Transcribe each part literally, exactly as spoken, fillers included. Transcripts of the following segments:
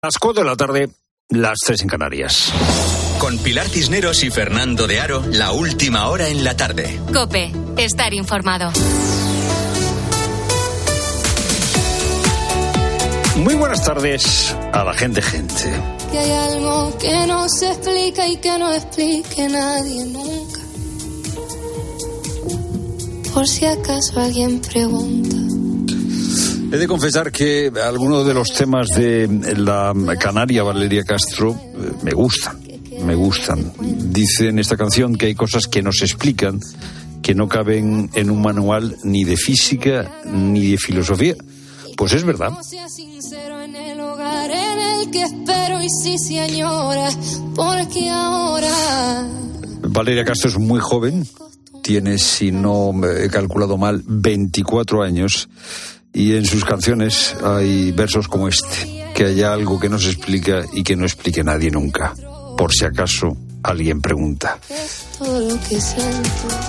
Las cuatro de la tarde, las tres en Canarias. Con Pilar Cisneros y Fernando de Aro, la última hora en la tarde. COPE, estar informado. Muy buenas tardes a la gente, gente. Que hay algo que no se explica y que no explique nadie nunca. Por si acaso alguien pregunta. He de confesar que algunos de los temas de la canaria Valeria Castro eh, me gustan, me gustan. Dice en esta canción que hay cosas que no se explican, que no caben en un manual ni de física ni de filosofía. Pues es verdad. Sea sincero en el hogar en el que espero y sí se añora, porque ahora... Valeria Castro es muy joven, tiene, si no he calculado mal, veinticuatro años. Y en sus canciones hay versos como este, que hay algo que no se explica y que no explique nadie nunca, por si acaso alguien pregunta. Es todo lo que siento.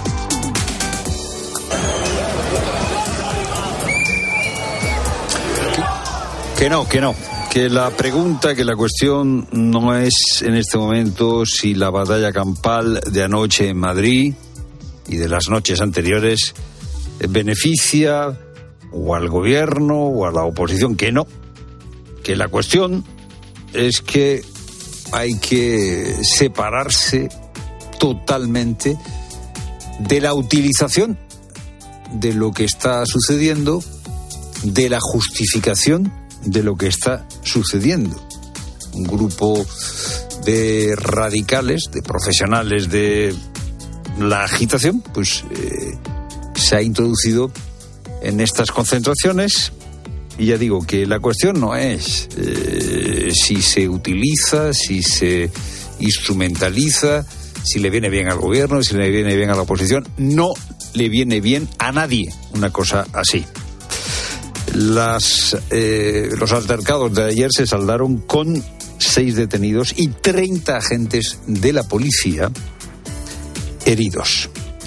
Que no, que no, que la pregunta, que la cuestión no es en este momento si la batalla campal de anoche en Madrid y de las noches anteriores beneficia o al gobierno o a la oposición, que no, que la cuestión es que hay que separarse totalmente de la utilización de lo que está sucediendo, de la justificación de lo que está sucediendo. Un grupo de radicales, de profesionales de la agitación, pues eh, se ha introducido en estas concentraciones, y ya digo que la cuestión no es eh, si se utiliza, si se instrumentaliza, si le viene bien al gobierno, si le viene bien a la oposición. No le viene bien a nadie una cosa así. Las, eh, los altercados de ayer se saldaron con seis detenidos y treinta agentes de la policía heridos.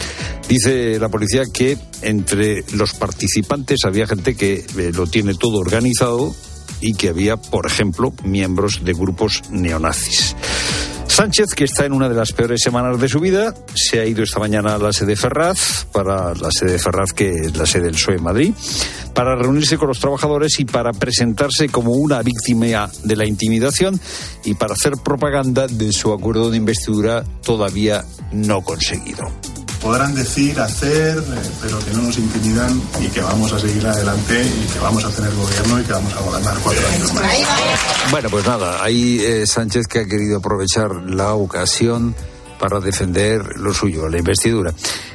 Dice la policía que entre los participantes había gente que eh, lo tiene todo organizado y que había, por ejemplo, miembros de grupos neonazis. Sánchez, que está en una de las peores semanas de su vida, se ha ido esta mañana a la sede Ferraz, para la sede Ferraz, que es la sede del P S O E en Madrid, para reunirse con los trabajadores y para presentarse como una víctima de la intimidación y para hacer propaganda de su acuerdo de investidura todavía no conseguido. Podrán decir, hacer, eh, pero que no nos intimidan y que vamos a seguir adelante y que vamos a tener gobierno y que vamos a gobernar cuatro años más. Bueno, pues nada, ahí eh, Sánchez, que ha querido aprovechar la ocasión para defender lo suyo, la investidura.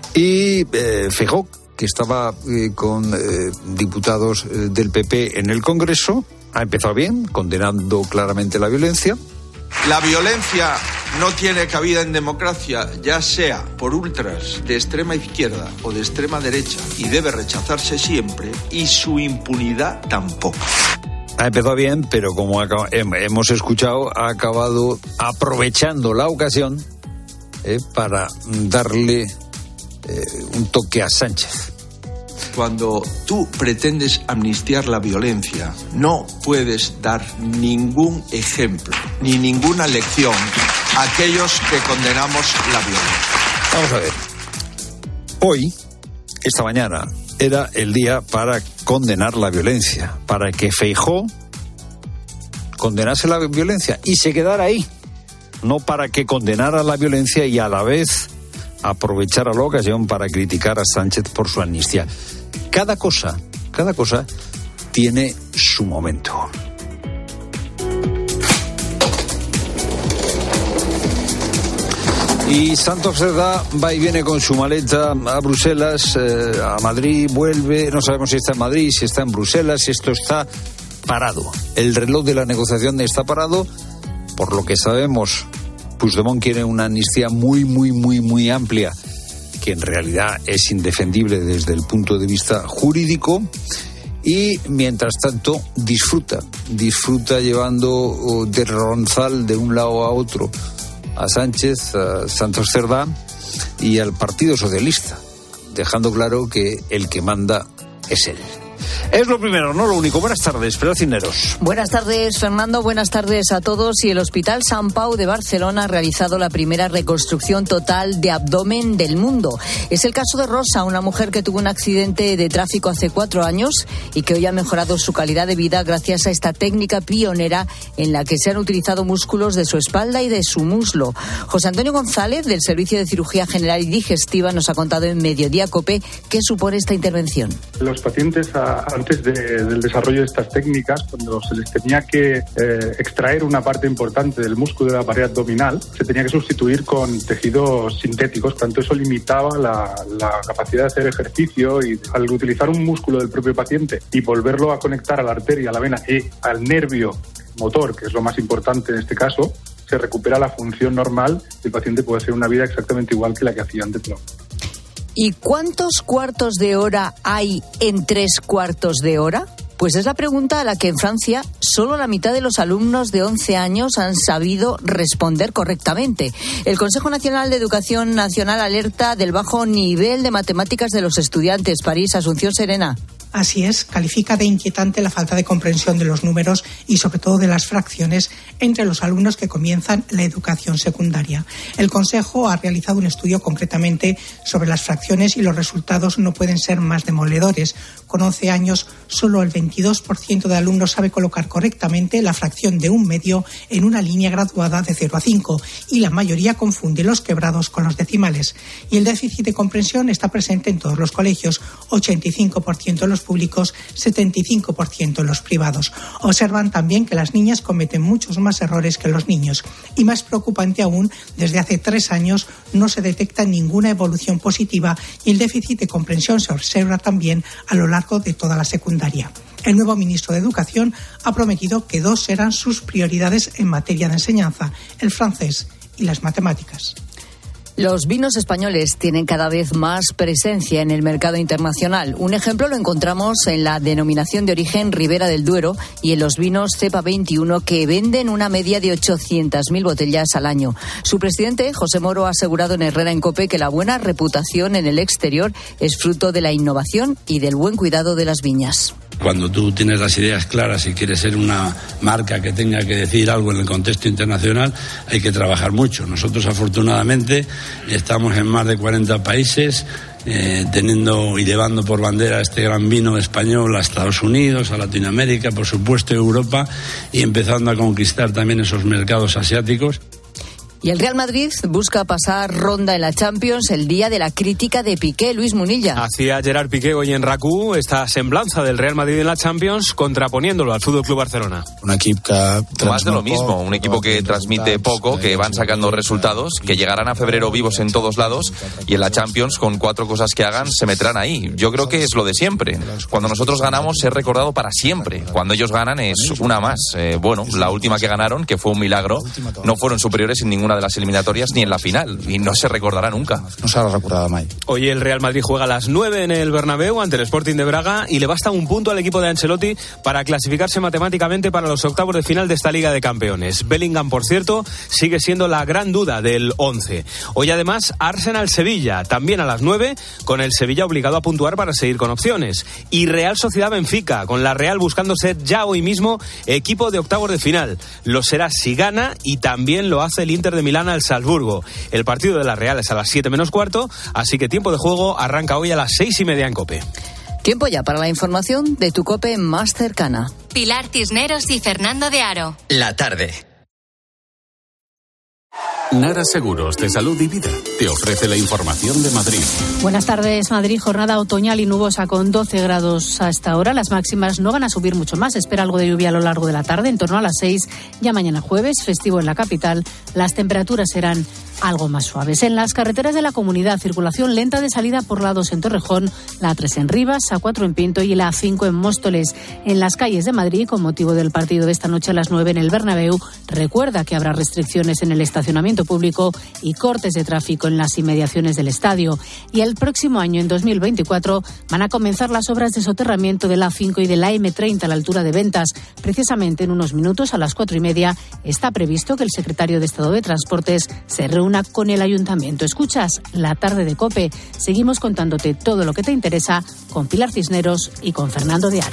Y eh, Feijóo, que estaba eh, con eh, diputados eh, del P P en el Congreso, ha empezado bien, condenando claramente la violencia. La violencia no tiene cabida en democracia, ya sea por ultras de extrema izquierda o de extrema derecha, y debe rechazarse siempre, y su impunidad tampoco. Ha empezado bien, pero como hemos escuchado, ha acabado aprovechando la ocasión eh, para darle eh, un toque a Sánchez. Cuando tú pretendes amnistiar la violencia, no puedes dar ningún ejemplo ni ninguna lección a aquellos que condenamos la violencia. Vamos a ver. Hoy, esta mañana, era el día para condenar la violencia, para que Feijóo condenase la violencia y se quedara ahí, no para que condenara la violencia y a la vez aprovechara la ocasión para criticar a Sánchez por su amnistía. Cada cosa, cada cosa tiene su momento. Y Santos Cerdá va y viene con su maleta a Bruselas, eh, a Madrid, vuelve, no sabemos si está en Madrid, si está en Bruselas, si esto está parado. El reloj de la negociación está parado, por lo que sabemos, Puigdemont quiere una amnistía muy, muy, muy, muy amplia, que en realidad es indefendible desde el punto de vista jurídico, y mientras tanto disfruta, disfruta llevando de ronzal de un lado a otro a Sánchez, a Santos Cerdá y al Partido Socialista, dejando claro que el que manda es él. Es lo primero, no lo único. Buenas tardes, Pilar Cisneros. Buenas tardes, Fernando. Buenas tardes a todos. Y el Hospital Sant Pau de Barcelona ha realizado la primera reconstrucción total de abdomen del mundo. Es el caso de Rosa, una mujer que tuvo un accidente de tráfico hace cuatro años y que hoy ha mejorado su calidad de vida gracias a esta técnica pionera en la que se han utilizado músculos de su espalda y de su muslo. José Antonio González, del Servicio de Cirugía General y Digestiva, nos ha contado en Mediodía COPE qué supone esta intervención. Los pacientes, a, antes de, del desarrollo de estas técnicas, cuando se les tenía que eh, extraer una parte importante del músculo de la pared abdominal, se tenía que sustituir con tejidos sintéticos, tanto eso limitaba la, la capacidad de hacer ejercicio, y al utilizar un músculo del propio paciente y volverlo a conectar a la arteria, a la vena y al nervio motor, que es lo más importante en este caso, se recupera la función normal y el paciente puede hacer una vida exactamente igual que la que hacía antes. ¿Y cuántos cuartos de hora hay en tres cuartos de hora? Pues es la pregunta a la que en Francia solo la mitad de los alumnos de once años han sabido responder correctamente. El Consejo Nacional de Educación Nacional alerta del bajo nivel de matemáticas de los estudiantes. París, Asunción Serena. Así es, califica de inquietante la falta de comprensión de los números y sobre todo de las fracciones entre los alumnos que comienzan la educación secundaria. El Consejo ha realizado un estudio concretamente sobre las fracciones y los resultados no pueden ser más demoledores. Con once años, solo el veintidós por ciento de alumnos sabe colocar correctamente la fracción de un medio en una línea graduada de cero a cinco y la mayoría confunde los quebrados con los decimales. Y el déficit de comprensión está presente en todos los colegios, ochenta y cinco por ciento en los públicos, setenta y cinco por ciento en los privados. Observan también que las niñas cometen muchos más errores que los niños. Y más preocupante aún, desde hace tres años no se detecta ninguna evolución positiva y el déficit de comprensión se observa también a lo largo de toda la secundaria. El nuevo ministro de Educación ha prometido que dos serán sus prioridades en materia de enseñanza, el francés y las matemáticas. Los vinos españoles tienen cada vez más presencia en el mercado internacional. Un ejemplo lo encontramos en la denominación de origen Ribera del Duero y en los vinos Cepa veintiuno, que venden una media de ochocientas mil botellas al año. Su presidente, José Moro, ha asegurado en Herrera en COPE que la buena reputación en el exterior es fruto de la innovación y del buen cuidado de las viñas. Cuando tú tienes las ideas claras y quieres ser una marca que tenga que decir algo en el contexto internacional, hay que trabajar mucho. Nosotros, afortunadamente, estamos en más de cuarenta países, eh, teniendo y llevando por bandera este gran vino español a Estados Unidos, a Latinoamérica, por supuesto, a Europa, y empezando a conquistar también esos mercados asiáticos. Y el Real Madrid busca pasar ronda en la Champions el día de la crítica de Piqué. Luis Munilla. Hacía Gerard Piqué hoy en RACU esta semblanza del Real Madrid en la Champions, contraponiéndolo al F C Barcelona. Un equipo que más de lo mismo, un equipo que transmite poco, que van sacando resultados, que llegarán a febrero vivos en todos lados y en la Champions, con cuatro cosas que hagan, se meterán ahí. Yo creo que es lo de siempre. Cuando nosotros ganamos es recordado para siempre. Cuando ellos ganan es una más. Eh, bueno, la última que ganaron, que fue un milagro, no fueron superiores en ninguna de las eliminatorias ni en la final, y no se recordará nunca. No se ha recordado mai. Hoy el Real Madrid juega a las nueve en el Bernabéu ante el Sporting de Braga y le basta un punto al equipo de Ancelotti para clasificarse matemáticamente para los octavos de final de esta Liga de Campeones. Bellingham, por cierto, sigue siendo la gran duda del once. Hoy además Arsenal-Sevilla, también a las nueve, con el Sevilla obligado a puntuar para seguir con opciones. Y Real Sociedad-Benfica, con la Real buscando ser ya hoy mismo equipo de octavos de final. Lo será si gana, y también lo hace el Inter de Milán al Salzburgo. El partido de la Real es a las siete menos cuarto, así que tiempo de juego arranca hoy a las seis y media en COPE. Tiempo ya para la información de tu COPE más cercana. Pilar Cisneros y Fernando de Aro. La tarde. Nara Seguros de Salud y Vida te ofrece la información de Madrid. Buenas tardes, Madrid. Jornada otoñal y nubosa con doce grados a esta hora. Las máximas no van a subir mucho más. Espera algo de lluvia a lo largo de la tarde, en torno a las seis. Ya mañana jueves, festivo en la capital, las temperaturas serán algo más suaves. En las carreteras de la comunidad, circulación lenta de salida por la dos en Torrejón, la A tres en Rivas, A cuatro en Pinto y la A cinco en Móstoles. En las calles de Madrid, con motivo del partido de esta noche a las nueve en el Bernabéu, recuerda que habrá restricciones en el estacionamiento público y cortes de tráfico en en las inmediaciones del estadio. Y el próximo año, en dos mil veinticuatro, van a comenzar las obras de soterramiento de la A cinco y de la eme treinta a la altura de Ventas. Precisamente en unos minutos, a las cuatro y media, está previsto que el secretario de Estado de Transportes se reúna con el ayuntamiento. Escuchas La Tarde de COPE. Seguimos contándote todo lo que te interesa con Pilar Cisneros y con Fernando de Aro.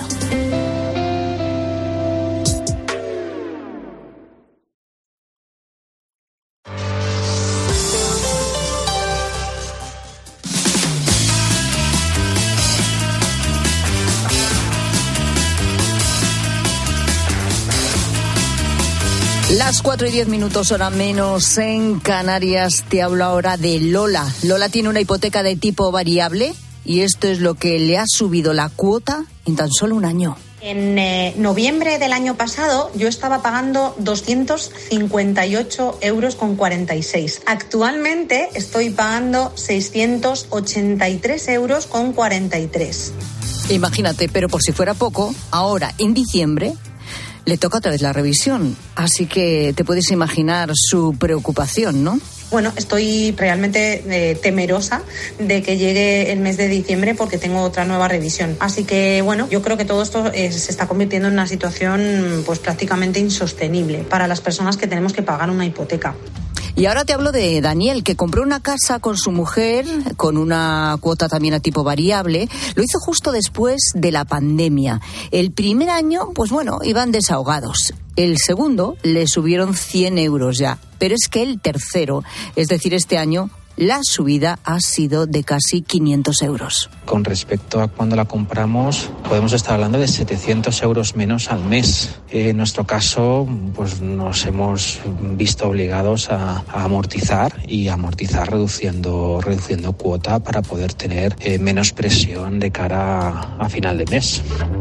Las cuatro y diez minutos, hora menos en Canarias. Te hablo ahora de Lola. Lola tiene una hipoteca de tipo variable y esto es lo que le ha subido la cuota en tan solo un año. En eh, noviembre del año pasado yo estaba pagando doscientos cincuenta y ocho euros con cuarenta y seis. Actualmente estoy pagando seiscientos ochenta y tres euros con cuarenta y tres. Imagínate, pero por si fuera poco, ahora en diciembre le toca otra vez la revisión, así que te puedes imaginar su preocupación, ¿no? Bueno, estoy realmente eh, temerosa de que llegue el mes de diciembre porque tengo otra nueva revisión. Así que, bueno, yo creo que todo esto eh, se está convirtiendo en una situación pues prácticamente insostenible para las personas que tenemos que pagar una hipoteca. Y ahora te hablo de Daniel, que compró una casa con su mujer, con una cuota también a tipo variable. Lo hizo justo después de la pandemia. El primer año, pues bueno, iban desahogados. El segundo le subieron cien euros ya. Pero es que el tercero, es decir, este año, la subida ha sido de casi quinientos euros. Con respecto a cuando la compramos, podemos estar hablando de setecientos euros menos al mes. En nuestro caso, pues nos hemos visto obligados a, a amortizar y amortizar reduciendo, reduciendo cuota para poder tener eh, menos presión de cara a, a final de mes.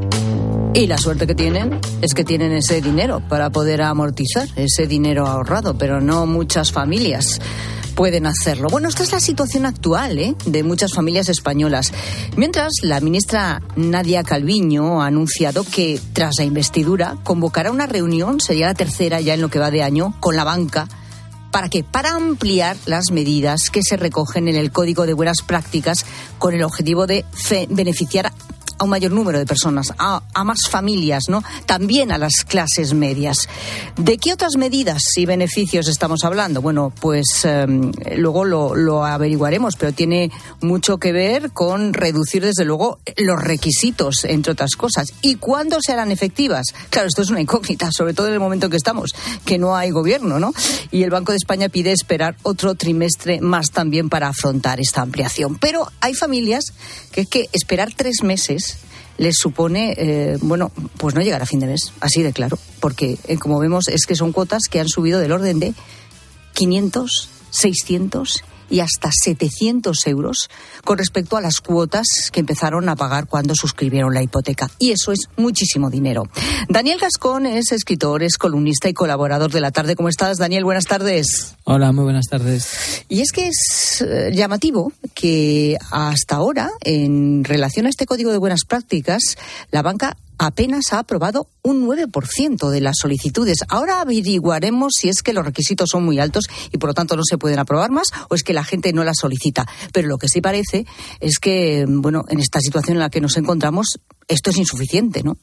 Y la suerte que tienen es que tienen ese dinero para poder amortizar, ese dinero ahorrado, pero no muchas familias pueden hacerlo. Bueno, esta es la situación actual ¿eh? de muchas familias españolas. Mientras, la ministra Nadia Calviño ha anunciado que, tras la investidura, convocará una reunión, sería la tercera ya en lo que va de año, con la banca. ¿Para qué? Para ampliar las medidas que se recogen en el Código de Buenas Prácticas con el objetivo de fe- beneficiar a un mayor número de personas, a, a más familias, ¿no? También a las clases medias. ¿De qué otras medidas y beneficios estamos hablando? Bueno, pues eh, luego lo, lo averiguaremos, pero tiene mucho que ver con reducir, desde luego, los requisitos, entre otras cosas. ¿Y cuándo se harán efectivas? Claro, esto es una incógnita, sobre todo en el momento en que estamos, que no hay gobierno, ¿no? Y el Banco de España pide esperar otro trimestre más también para afrontar esta ampliación. Pero hay familias que es que esperar tres meses les supone, eh, bueno, pues no llegar a fin de mes, así de claro, porque eh, como vemos es que son cuotas que han subido del orden de quinientos, seiscientos y hasta setecientos euros con respecto a las cuotas que empezaron a pagar cuando suscribieron la hipoteca. Y eso es muchísimo dinero. Daniel Gascón es escritor, es columnista y colaborador de La Tarde. ¿Cómo estás, Daniel? Buenas tardes. Hola, muy buenas tardes. Y es que es eh, llamativo que hasta ahora, en relación a este Código de Buenas Prácticas, la banca apenas ha aprobado un nueve por ciento de las solicitudes. Ahora averiguaremos si es que los requisitos son muy altos y por lo tanto no se pueden aprobar más o es que la gente no las solicita. Pero lo que sí parece es que, bueno, en esta situación en la que nos encontramos, esto es insuficiente, ¿no?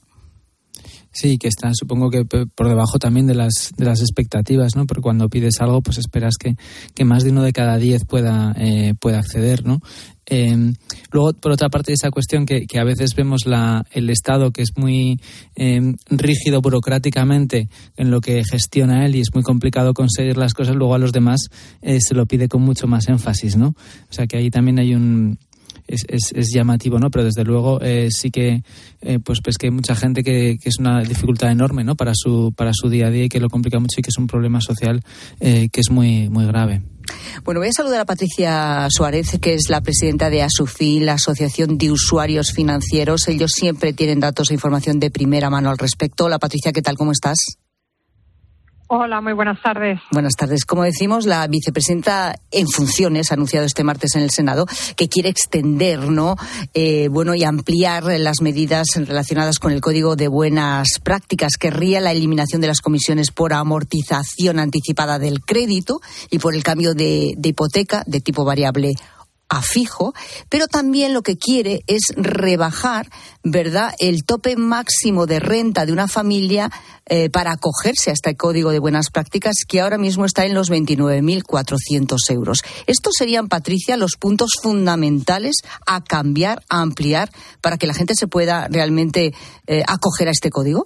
Sí, que está, supongo que por debajo también de las de las expectativas, ¿no? Porque cuando pides algo, pues esperas que, que más de uno de cada diez pueda eh, pueda acceder, ¿no? Eh, luego, por otra parte, esa cuestión que, que a veces vemos la, el Estado que es muy eh, rígido burocráticamente en lo que gestiona él y es muy complicado conseguir las cosas, luego a los demás eh, se lo pide con mucho más énfasis, ¿no? O sea que ahí también hay un... Es, es, es llamativo, ¿no? Pero desde luego eh, sí que eh, pues, pues que hay mucha gente que, que es una dificultad enorme, ¿no? Para su para su día a día y que lo complica mucho y que es un problema social eh, que es muy muy grave. Bueno, voy a saludar a Patricia Suárez, que es la presidenta de ASUFI, la Asociación de Usuarios Financieros. Ellos siempre tienen datos e información de primera mano al respecto. Hola, Patricia, ¿qué tal? ¿Cómo estás? Hola, muy buenas tardes. Buenas tardes. Como decimos, la vicepresidenta en funciones ha anunciado este martes en el Senado que quiere extender, ¿no? Eh, bueno, y ampliar las medidas relacionadas con el Código de Buenas Prácticas. Querría la eliminación de las comisiones por amortización anticipada del crédito y por el cambio de, de hipoteca de tipo variable a fijo, pero también lo que quiere es rebajar, ¿verdad?, el tope máximo de renta de una familia eh, para acogerse a este Código de Buenas Prácticas, que ahora mismo está en los veintinueve mil cuatrocientos euros. Estos serían, Patricia, los puntos fundamentales a cambiar, a ampliar, para que la gente se pueda realmente eh, acoger a este código.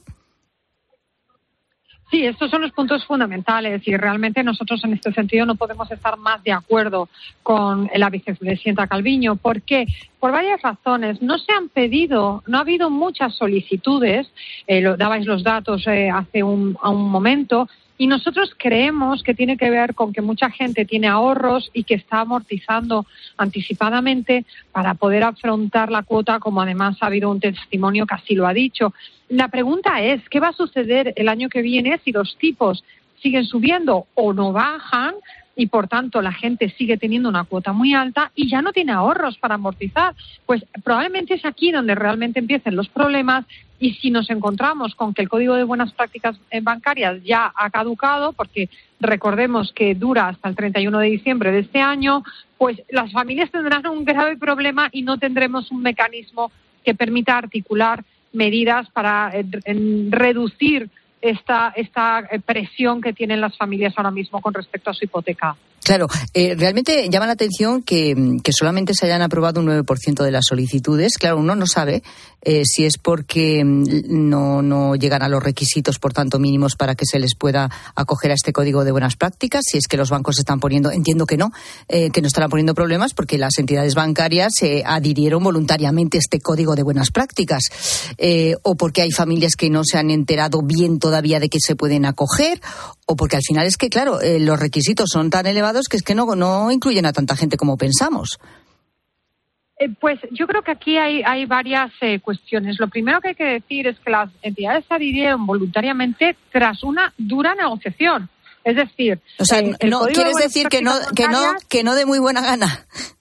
Sí, estos son los puntos fundamentales y realmente nosotros en este sentido no podemos estar más de acuerdo con la vicepresidenta Calviño. ¿Por qué? Por varias razones. No se han pedido, no ha habido muchas solicitudes, eh, lo, dabais los datos eh, hace un, a un momento, y nosotros creemos que tiene que ver con que mucha gente tiene ahorros y que está amortizando anticipadamente para poder afrontar la cuota, como además ha habido un testimonio que así lo ha dicho. La pregunta es, ¿qué va a suceder el año que viene si los tipos siguen subiendo o no bajan y por tanto la gente sigue teniendo una cuota muy alta y ya no tiene ahorros para amortizar? Pues probablemente es aquí donde realmente empiecen los problemas. Y si nos encontramos con que el Código de Buenas Prácticas Bancarias ya ha caducado, porque recordemos que dura hasta el treinta y uno de diciembre de este año, pues las familias tendrán un grave problema y no tendremos un mecanismo que permita articular medidas para eh, reducir esta, esta presión que tienen las familias ahora mismo con respecto a su hipoteca. Claro, eh, realmente llama la atención que, que solamente se hayan aprobado un nueve por ciento de las solicitudes. Claro, uno no sabe eh, si es porque no, no llegan a los requisitos, por tanto, mínimos para que se les pueda acoger a este Código de Buenas Prácticas, si es que los bancos están poniendo, entiendo que no, eh, que no estarán poniendo problemas porque las entidades bancarias se eh, adhirieron voluntariamente a este Código de Buenas Prácticas, eh, o porque hay familias que no se han enterado bien todavía de que se pueden acoger, o porque al final es que, claro, eh, los requisitos son tan elevados que es que no, no incluyen a tanta gente como pensamos. Eh, pues yo creo que aquí hay, hay varias eh, cuestiones. Lo primero que hay que decir es que las entidades se adhirieron voluntariamente tras una dura negociación. Es decir, o sea, el, el no quieres de decir que no, que no, que no de muy buena gana.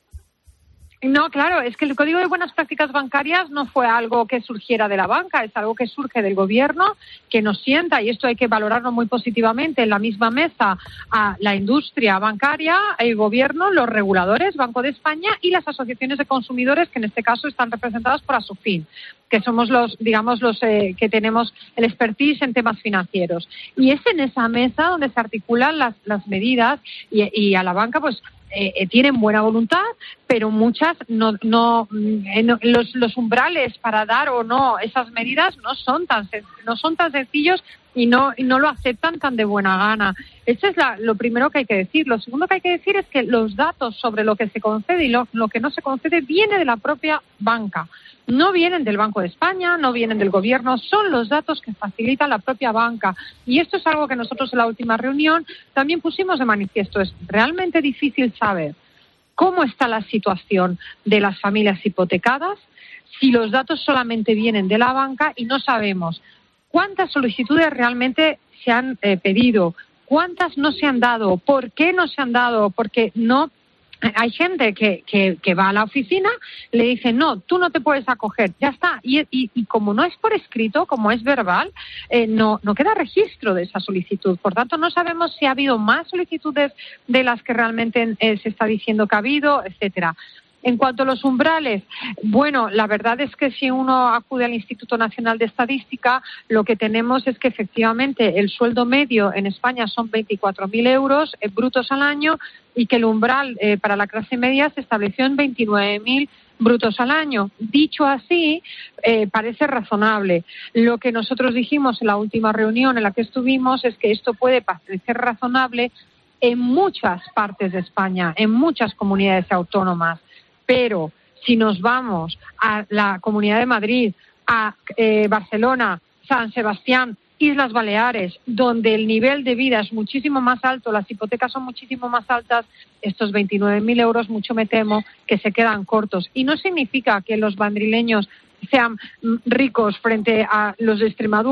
No, claro, es que el Código de Buenas Prácticas Bancarias no fue algo que surgiera de la banca, es algo que surge del gobierno, que nos sienta, y esto hay que valorarlo muy positivamente, en la misma mesa a la industria bancaria, el gobierno, los reguladores, Banco de España y las asociaciones de consumidores, que en este caso están representadas por ASOFIN, que somos los, digamos, los eh, que tenemos el expertise en temas financieros. Y es en esa mesa donde se articulan las, las medidas y, y a la banca, pues, Eh, eh, tienen buena voluntad, pero muchas no, no, eh, no los, los umbrales para dar o no esas medidas no son tan no son tan sencillos y no y no lo aceptan tan de buena gana. Eso es la, lo primero que hay que decir. Lo segundo que hay que decir es que los datos sobre lo que se concede y lo, lo que no se concede viene de la propia banca. No vienen del Banco de España, no vienen del gobierno, son los datos que facilita la propia banca. Y esto es algo que nosotros en la última reunión también pusimos de manifiesto. Es realmente difícil saber cómo está la situación de las familias hipotecadas si los datos solamente vienen de la banca y no sabemos cuántas solicitudes realmente se han eh, pedido, cuántas no se han dado, por qué no se han dado, porque no... Hay gente que, que, que va a la oficina, le dicen, no, tú no te puedes acoger, ya está. Y, y, y como no es por escrito, como es verbal, eh, no, no queda registro de esa solicitud. Por tanto, no sabemos si ha habido más solicitudes de las que realmente eh, se está diciendo que ha habido, etcétera. En cuanto a los umbrales, bueno, la verdad es que si uno acude al Instituto Nacional de Estadística, lo que tenemos es que efectivamente el sueldo medio en España son veinticuatro mil euros eh, brutos al año y que el umbral eh, para la clase media se estableció en veintinueve mil brutos al año. Dicho así, eh, parece razonable. Lo que nosotros dijimos en la última reunión en la que estuvimos es que esto puede parecer razonable en muchas partes de España, en muchas comunidades autónomas. Pero si nos vamos a la Comunidad de Madrid, a eh, Barcelona, San Sebastián, Islas Baleares, donde el nivel de vida es muchísimo más alto, las hipotecas son muchísimo más altas, estos veintinueve mil euros, mucho me temo, que se quedan cortos. Y no significa que los madrileños sean ricos frente a los de Extremadura,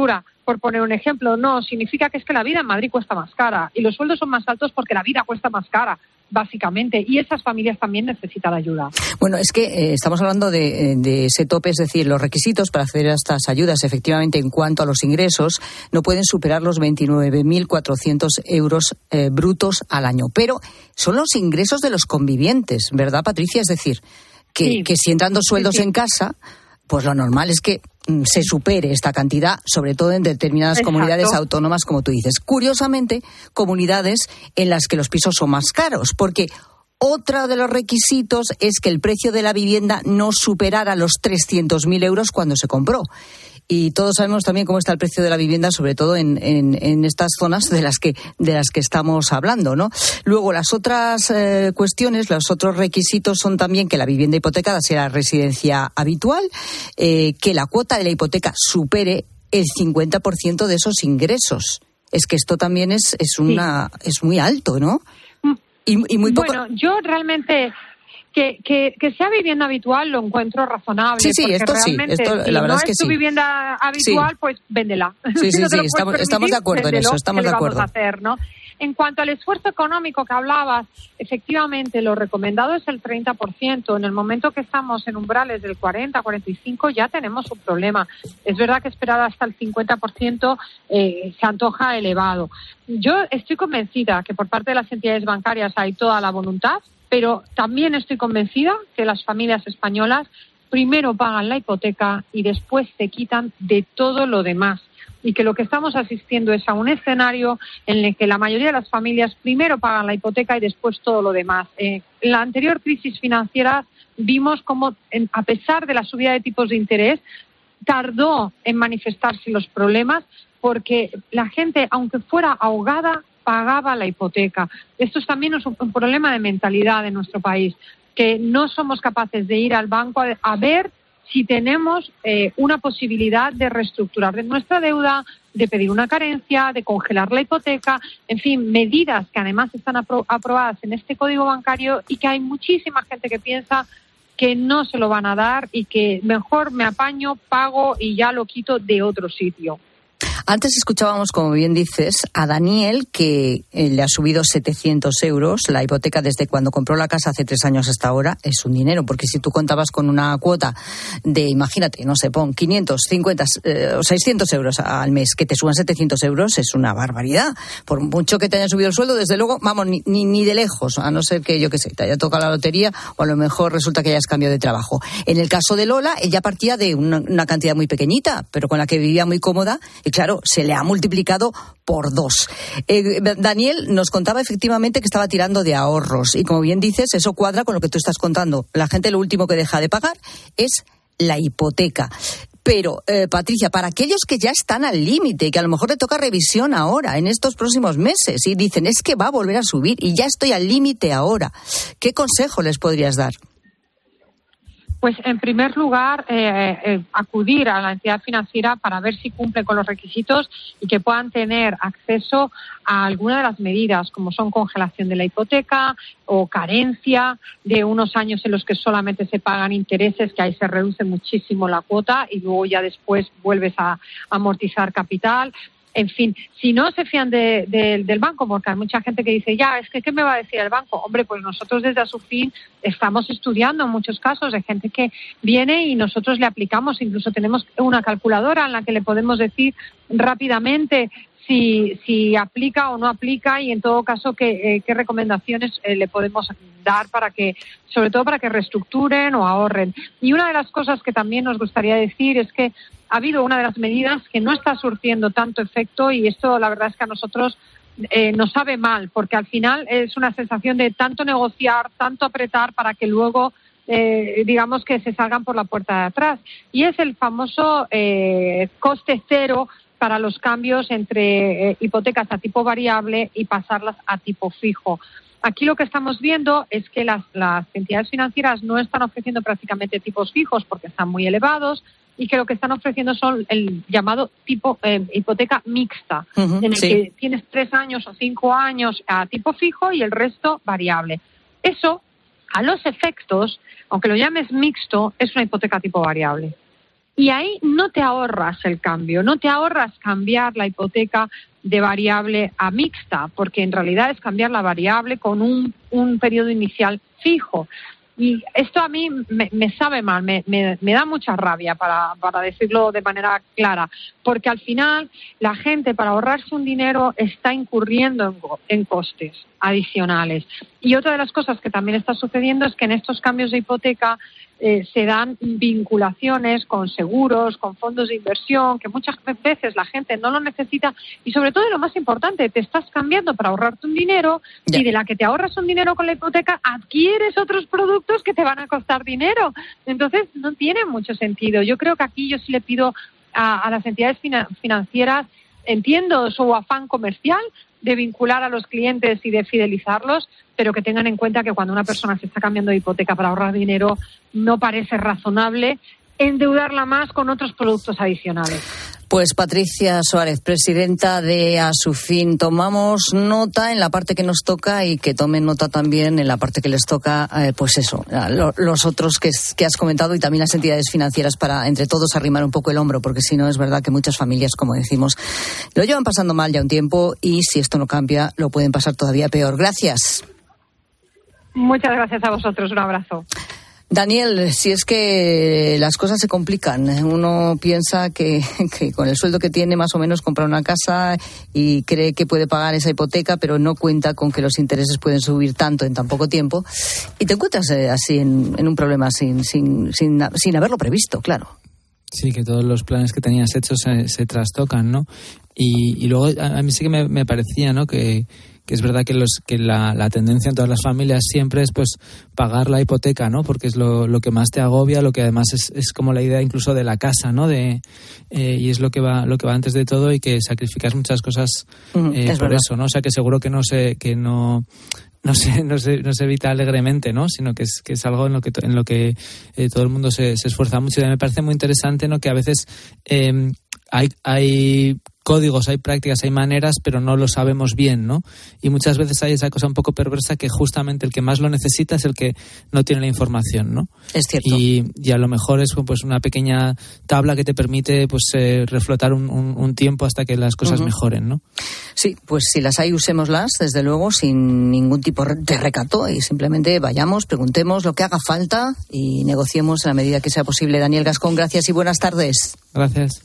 por poner un ejemplo. No, significa que es que la vida en Madrid cuesta más cara y los sueldos son más altos porque la vida cuesta más cara, básicamente, y esas familias también necesitan ayuda. Bueno, es que eh, estamos hablando de, de ese tope, es decir, los requisitos para acceder a estas ayudas, efectivamente, en cuanto a los ingresos, no pueden superar los veintinueve mil cuatrocientos euros eh, brutos al año, pero son los ingresos de los convivientes, ¿verdad, Patricia? Es decir, que, sí. que si entran dos sueldos sí, sí. en casa, pues lo normal es que se supere esta cantidad, sobre todo en determinadas Exacto. comunidades autónomas, como tú dices. Curiosamente, comunidades en las que los pisos son más caros, porque otro de los requisitos es que el precio de la vivienda no superara los trescientos mil euros cuando se compró. Y todos sabemos también cómo está el precio de la vivienda, sobre todo en, en, en estas zonas de las que de las que estamos hablando, ¿no? Luego, las otras eh, cuestiones, los otros requisitos son también que la vivienda hipotecada sea residencia habitual, eh, que la cuota de la hipoteca supere el cincuenta por ciento de esos ingresos. Es que esto también es es una sí. es muy alto, ¿no? Y, y muy poco. Bueno, yo realmente Que, que, que sea vivienda habitual lo encuentro razonable. Sí, sí, porque esto realmente, sí. Esto, si la verdad no es que es tu sí. vivienda habitual, sí. pues véndela. Sí, sí, si no sí, te lo estamos, permitir, estamos de acuerdo véndelo, en eso, estamos ¿qué de le acuerdo. Vamos a hacer, ¿no? En cuanto al esfuerzo económico que hablabas, efectivamente lo recomendado es el treinta por ciento. En el momento que estamos en umbrales del cuarenta, cuarenta y cinco ya tenemos un problema. Es verdad que esperar hasta el cincuenta por ciento eh, se antoja elevado. Yo estoy convencida que por parte de las entidades bancarias hay toda la voluntad, pero también estoy convencida que las familias españolas primero pagan la hipoteca y después se quitan de todo lo demás. Y que lo que estamos asistiendo es a un escenario en el que la mayoría de las familias primero pagan la hipoteca y después todo lo demás. Eh, en la anterior crisis financiera vimos cómo, en, a pesar de la subida de tipos de interés, tardó en manifestarse los problemas porque la gente, aunque fuera ahogada, pagaba la hipoteca. Esto es también un, un problema de mentalidad en nuestro país, que no somos capaces de ir al banco a, a ver si tenemos eh, una posibilidad de reestructurar de nuestra deuda, de pedir una carencia, de congelar la hipoteca, en fin, medidas que además están apro- aprobadas en este código bancario y que hay muchísima gente que piensa que no se lo van a dar y que mejor me apaño, pago y ya lo quito de otro sitio. Antes escuchábamos, como bien dices, a Daniel, que eh, le ha subido setecientos euros la hipoteca desde cuando compró la casa hace tres años hasta ahora. Es un dinero, porque si tú contabas con una cuota de, imagínate, no sé, pon quinientos, cincuenta eh, o seiscientos euros al mes, que te suban setecientos euros, es una barbaridad. Por mucho que te haya subido el sueldo, desde luego, vamos, ni, ni, ni de lejos, a no ser que, yo qué sé, te haya tocado la lotería o a lo mejor resulta que hayas cambiado de trabajo. En el caso de Lola, ella partía de una, una cantidad muy pequeñita, pero con la que vivía muy cómoda, y claro, se le ha multiplicado por dos. Eh, Daniel nos contaba efectivamente que estaba tirando de ahorros y, como bien dices, eso cuadra con lo que tú estás contando. La gente lo último que deja de pagar es la hipoteca. Pero, eh, Patricia, para aquellos que ya están al límite y que a lo mejor le toca revisión ahora, en estos próximos meses, y dicen, es que va a volver a subir y ya estoy al límite ahora, ¿qué consejo les podrías dar? Pues, en primer lugar, eh, eh, acudir a la entidad financiera para ver si cumple con los requisitos y que puedan tener acceso a alguna de las medidas, como son congelación de la hipoteca o carencia de unos años en los que solamente se pagan intereses, que ahí se reduce muchísimo la cuota y luego ya después vuelves a amortizar capital. En fin, si no se fían de, de, del banco, porque hay mucha gente que dice, ya, es que ¿qué me va a decir el banco? Hombre, pues nosotros desde Asufin estamos estudiando muchos casos de gente que viene y nosotros le aplicamos, incluso tenemos una calculadora en la que le podemos decir rápidamente si, si aplica o no aplica y en todo caso qué, eh, qué recomendaciones eh, le podemos dar para que, sobre todo para que reestructuren o ahorren. Y una de las cosas que también nos gustaría decir es que ha habido una de las medidas que no está surtiendo tanto efecto y esto la verdad es que a nosotros eh, nos sabe mal porque al final es una sensación de tanto negociar, tanto apretar para que luego eh, digamos que se salgan por la puerta de atrás y es el famoso eh, coste cero para los cambios entre eh, hipotecas a tipo variable y pasarlas a tipo fijo. Aquí lo que estamos viendo es que las, las entidades financieras no están ofreciendo prácticamente tipos fijos porque están muy elevados y que lo que están ofreciendo son el llamado tipo eh, hipoteca mixta, uh-huh, en el sí. que tienes tres años o cinco años a tipo fijo y el resto variable. Eso, a los efectos, aunque lo llames mixto, es una hipoteca tipo variable. Y ahí no te ahorras el cambio, no te ahorras cambiar la hipoteca de variable a mixta, porque en realidad es cambiar la variable con un, un periodo inicial fijo. Y esto a mí me, me sabe mal, me, me, me da mucha rabia, para, para decirlo de manera clara, porque al final la gente, para ahorrarse un dinero, está incurriendo en, en costes adicionales. Y otra de las cosas que también está sucediendo es que en estos cambios de hipoteca eh, se dan vinculaciones con seguros, con fondos de inversión, que muchas veces la gente no lo necesita, y sobre todo, y lo más importante, te estás cambiando para ahorrarte un dinero, yeah. y de la que te ahorras un dinero con la hipoteca, adquieres otros productos que te van a costar dinero. Entonces, no tiene mucho sentido. Yo creo que aquí yo sí le pido a, a las entidades fina- financieras, entiendo su afán comercial de vincular a los clientes y de fidelizarlos, pero que tengan en cuenta que cuando una persona se está cambiando de hipoteca para ahorrar dinero, no parece razonable endeudarla más con otros productos adicionales. Pues Patricia Suárez, presidenta de Asufin, tomamos nota en la parte que nos toca y que tomen nota también en la parte que les toca, eh, pues eso, lo, los otros que, que has comentado y también las entidades financieras, para entre todos arrimar un poco el hombro, porque si no es verdad que muchas familias, como decimos, lo llevan pasando mal ya un tiempo y si esto no cambia lo pueden pasar todavía peor. Gracias. Muchas gracias a vosotros, un abrazo. Daniel, si es que las cosas se complican, uno piensa que, que con el sueldo que tiene más o menos compra una casa y cree que puede pagar esa hipoteca, pero no cuenta con que los intereses pueden subir tanto en tan poco tiempo y te encuentras eh, así en, en un problema sin, sin, sin, sin haberlo previsto, claro. Sí, que todos los planes que tenías hechos se, se trastocan, ¿no? Y, y luego a, a mí sí que me, me parecía, ¿no?, que que es verdad que los que la, la tendencia en todas las familias siempre es pues pagar la hipoteca, ¿no? Porque es lo, lo que más te agobia, lo que además es, es como la idea incluso de la casa, ¿no? De eh, y es lo que va lo que va antes de todo y que sacrificas muchas cosas eh, por verdad. Eso, ¿no? O sea, que seguro que no se que no no se no se no se evita alegremente, ¿no? Sino que es que es algo en lo que en lo que eh, todo el mundo se, se esfuerza mucho. Y me parece muy interesante, ¿no?, que a veces eh, hay hay códigos, hay prácticas, hay maneras, pero no lo sabemos bien, ¿no? Y muchas veces hay esa cosa un poco perversa que justamente el que más lo necesita es el que no tiene la información, ¿no? Es cierto. Y, y a lo mejor es pues una pequeña tabla que te permite pues eh, reflotar un, un, un tiempo hasta que las cosas uh-huh. mejoren, ¿no? Sí, pues si las hay, usémoslas, desde luego, sin ningún tipo de recato y simplemente vayamos, preguntemos lo que haga falta y negociemos en la medida que sea posible. Daniel Gascón, gracias y buenas tardes. Gracias.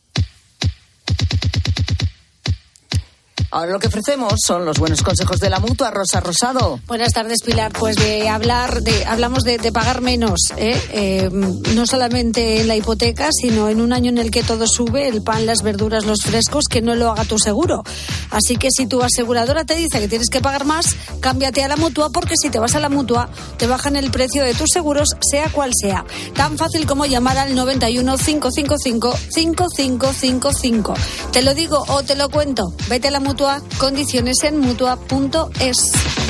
Ahora lo que ofrecemos son los buenos consejos de la Mutua. Rosa Rosado. Buenas tardes, Pilar. Pues de hablar, de hablamos de, de pagar menos, ¿eh? Eh, no solamente en la hipoteca, sino en un año en el que todo sube, el pan, las verduras, los frescos, que no lo haga tu seguro. Así que si tu aseguradora te dice que tienes que pagar más, cámbiate a la Mutua, porque si te vas a la Mutua, te bajan el precio de tus seguros, sea cual sea. Tan fácil como llamar al noventa y uno, cinco cinco cinco, cinco cinco cinco cinco. Te lo digo o te lo cuento. Vete a la Mutua. Condiciones en mutua punto es.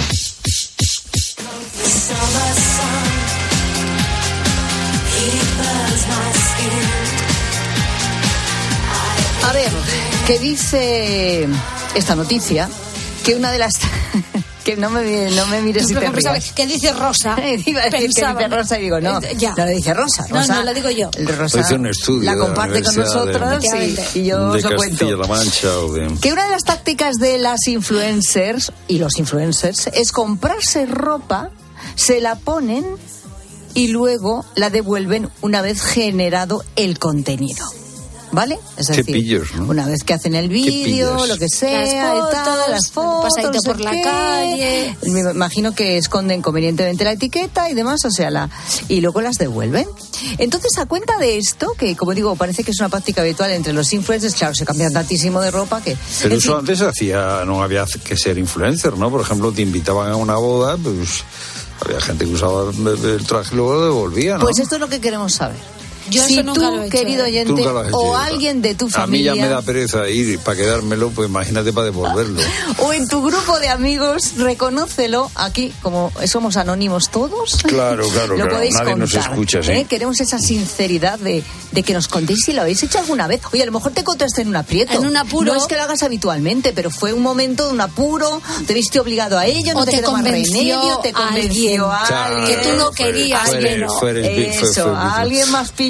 A ver, ¿qué dice esta noticia? Que una de las... Que no me, no me mires si te rías. ¿Qué dice Rosa? Iba a decir Pensaba. que dice Rosa y digo, no, eh, ya. no le dice Rosa. Rosa no, no, lo digo yo. Rosa hice un estudio la comparte con nosotros y, y yo os lo cuento. De Mancha o de... Que una de las tácticas de las influencers y los influencers es comprarse ropa, se la ponen y luego la devuelven una vez generado el contenido. ¿Vale? Es decir, pillos, ¿no? Una vez que hacen el vídeo, lo que sea, las fotos, y tal, las fotos, pasadito por la qué. calle. Me imagino que esconden convenientemente la etiqueta y demás, o sea, la y luego las devuelven. Entonces, a cuenta de esto, que como digo, parece que es una práctica habitual entre los influencers, claro, se cambian tantísimo de ropa que... Pero eso fin... antes hacía, no había que ser influencer, ¿no? Por ejemplo, te invitaban a una boda, pues había gente que usaba el traje y luego lo devolvía, ¿no? Pues esto es lo que queremos saber. Yo si eso nunca tú, lo he hecho, querido oyente, hecho, o alguien de tu familia... A mí ya me da pereza ir para quedármelo, pues imagínate para devolverlo. O en tu grupo de amigos, reconócelo. Aquí, como somos anónimos todos, claro, claro, lo claro. podéis Nadie contar. Nos escucha, ¿sí? ¿eh? Queremos esa sinceridad de, de que nos contéis si lo habéis hecho alguna vez. Oye, a lo mejor te encontraste en un aprieto. En un apuro. No es que lo hagas habitualmente, pero fue un momento de un apuro, te viste obligado a ello, no o te, te quedó más remedio, te convenció a alguien. Que tú no querías, fue, pero... fue, fue, Eso, fue, fue, a alguien más pillo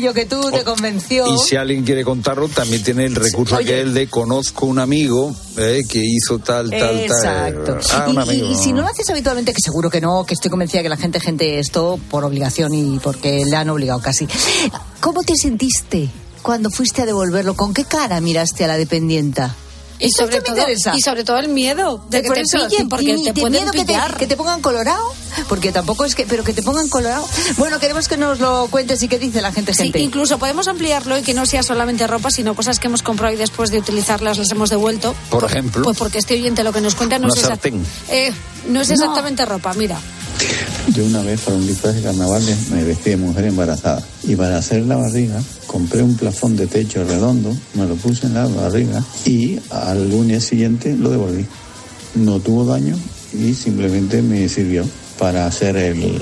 listillo que tú, te convenció. Y si alguien quiere contarlo, también tiene el recurso Oye. aquel de conozco un amigo eh, que hizo tal, tal, Exacto. tal. Ah, y, un amigo. y, y si no lo haces habitualmente, que seguro que no, que estoy convencida que la gente, gente esto por obligación y porque le han obligado casi. ¿Cómo te sentiste cuando fuiste a devolverlo? ¿Con qué cara miraste a la dependienta? Y sobre, todo, y sobre todo el miedo de que Por te eso, pillen, porque y te de pueden miedo que te, pillar. que te pongan colorado, porque tampoco es que, pero que te pongan colorado. Bueno, queremos que nos lo cuentes y qué dice la gente, gente. Sí, incluso podemos ampliarlo y que no sea solamente ropa, sino cosas que hemos comprado y después de utilizarlas las hemos devuelto. Por ejemplo. Pues porque este oyente lo que nos cuenta no Una es, exact- sartén. eh, no es exactamente ropa, mira. Yo una vez para un disfraz de carnaval me vestí de mujer embarazada y para hacer la barriga compré un plafón de techo redondo, me lo puse en la barriga y al lunes siguiente lo devolví. No tuvo daño y simplemente me sirvió para hacer el,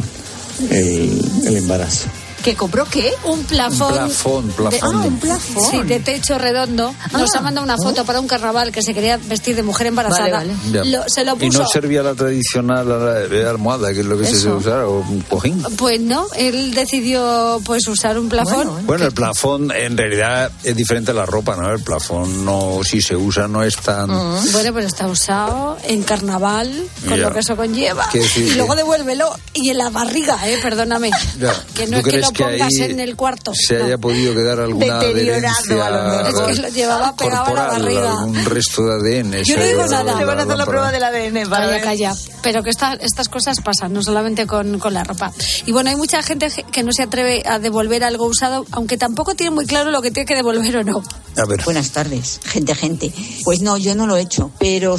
el, el embarazo. ¿Que compró qué? Un plafón. Un plafón, plafón. De, ah, un plafón. Sí, de techo redondo. Nos Ah. ha mandado una foto para un carnaval que se quería vestir de mujer embarazada. Vale, vale. Ya. Lo- se lo Y puso. no servía la tradicional eh, almohada, que es lo que se Eso. suele usar, o un cojín. Pues no, él decidió pues usar un plafón. Bueno, Bueno, el plafón en realidad es diferente a la ropa, ¿no? El plafón no, si se usa no es tan... Mm, Bueno, pues está usado en carnaval, con Ya. lo que eso conlleva. Quiero decir Y que- luego devuélvelo. Y en la barriga, eh, perdóname. Ya. Que ¿Tú no es que crees lo pongas ahí en el cuarto. se no. haya podido quedar alguna Deteriorado, adherencia a lo mejor. Es que lo llevaba pegado a la corporal, barriga. algún resto de A D N? Yo no se digo haya- nada. Te van a hacer la prueba del A D N para Calla, ver. calla. Pero que esta- estas cosas pasan, no solamente con, con la ropa. Y bueno, hay mucha gente que no se atreve a devolver algo usado, aunque tampoco tiene muy claro lo que tiene que devolver o no. A ver. Buenas tardes, gente, gente. Pues no, yo no lo he hecho, pero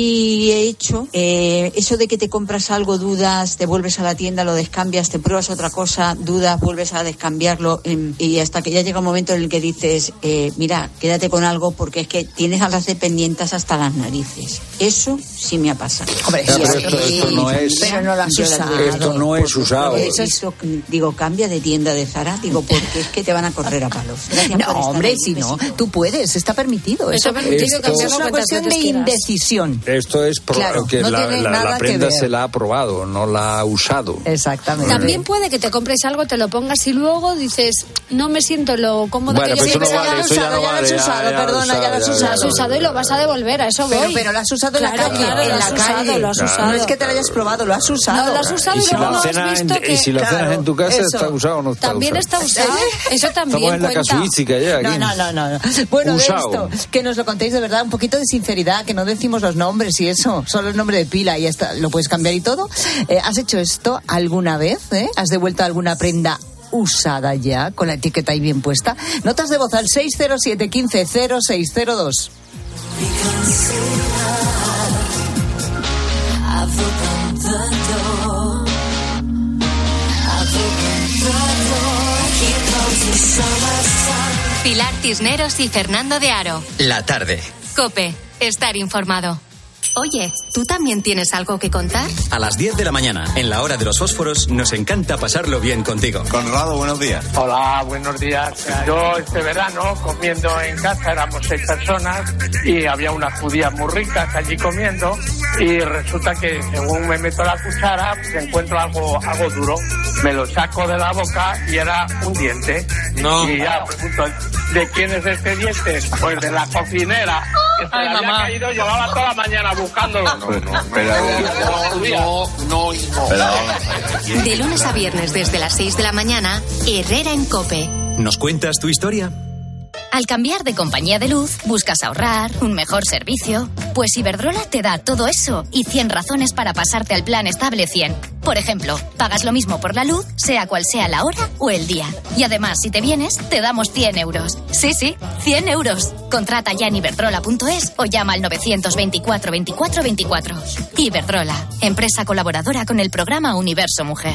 sí he hecho eh, eso de que te compras algo, dudas, te vuelves a la tienda, lo descambias, te pruebas otra cosa, dudas, vuelves a descambiarlo em, y hasta que ya llega un momento en el que dices, eh, mira, quédate con algo porque es que tienes a las dependientes hasta las narices. Eso sí me ha pasado. Hombre, Ya, sí, pero sí, esto, esto no es, pero no lo has Yo la- usado. esto no es usado. Eso es- digo, cambia de tienda de Zara, digo, porque es que te van a correr a palos. Gracias No, por estar hombre, ahí, si un no, besito. tú puedes, está permitido. Está Eso permitido Esto- cambiarlo es una cuantas cuestión de veces quieras. indecisión. Esto es pro- Claro, que no la, tiene la- la nada que prenda ver. se la ha probado, no la ha usado. Exactamente. También puede que te compres algo, te lo pongas y luego dices, no me siento lo cómoda Bueno, que pero yo eso no siempre vale, he eso ya usado, no ya lo has vale, ya- usado, ya lo has perdona, ya lo has usado, usado. ya Lo lo has usado y lo vas a devolver, a eso voy. Pero, pero lo has usado en la Claro, calle, claro, en lo la has usado, calle. lo has Claro. usado. No es que te lo hayas probado, lo has usado. No, lo has usado Y y si luego lo no has cenas visto en, que... y si lo cenas Claro, en tu casa, eso. ¿está usado o no está También usado? está usado, eso también Estamos en la cuenta. casuística ya, aquí. No, no, no, no. no. Bueno, Usado. de esto, que nos lo contéis de verdad, un poquito de sinceridad, que no decimos los nombres y eso, solo el nombre de pila y ya está, lo puedes cambiar y todo. Eh, ¿Has hecho esto alguna vez? Eh? ¿Has devuelto alguna prenda usada ya, con la etiqueta ahí bien puesta? Notas de voz al seis cero siete, uno cinco cero seis cero dos. Pilar Cisneros y Fernando de Aro. La tarde. COPE. Estar informado. Oye, ¿tú también tienes algo que contar? A las diez de la mañana, en la hora de los fósforos, nos encanta pasarlo bien contigo. Conrado, buenos días. Hola, buenos días. Yo este verano comiendo en casa, éramos seis personas y había unas judías muy ricas allí comiendo y resulta que según me meto la cuchara pues encuentro algo, algo duro. Me lo saco de la boca y era un diente. No. Y ya pregunto, ¿de quién es este diente? Pues de la cocinera. Que se Ay, le había mamá. caído, llevaba toda la mañana buscándolo. No, no, pero, no, no, no. Pero, De lunes a viernes desde las seis de la mañana, Herrera en COPE. ¿Nos cuentas tu historia? Al cambiar de compañía de luz, buscas ahorrar, un mejor servicio. Pues Iberdrola te da todo eso y cien razones para pasarte al plan estable cien. Por ejemplo, pagas lo mismo por la luz, sea cual sea la hora o el día. Y además, si te vienes, te damos cien euros. Sí, sí, cien euros. Contrata ya en iberdrola punto es o llama al novecientos veinticuatro veinticuatro veinticuatro. Iberdrola, empresa colaboradora con el programa Universo Mujer.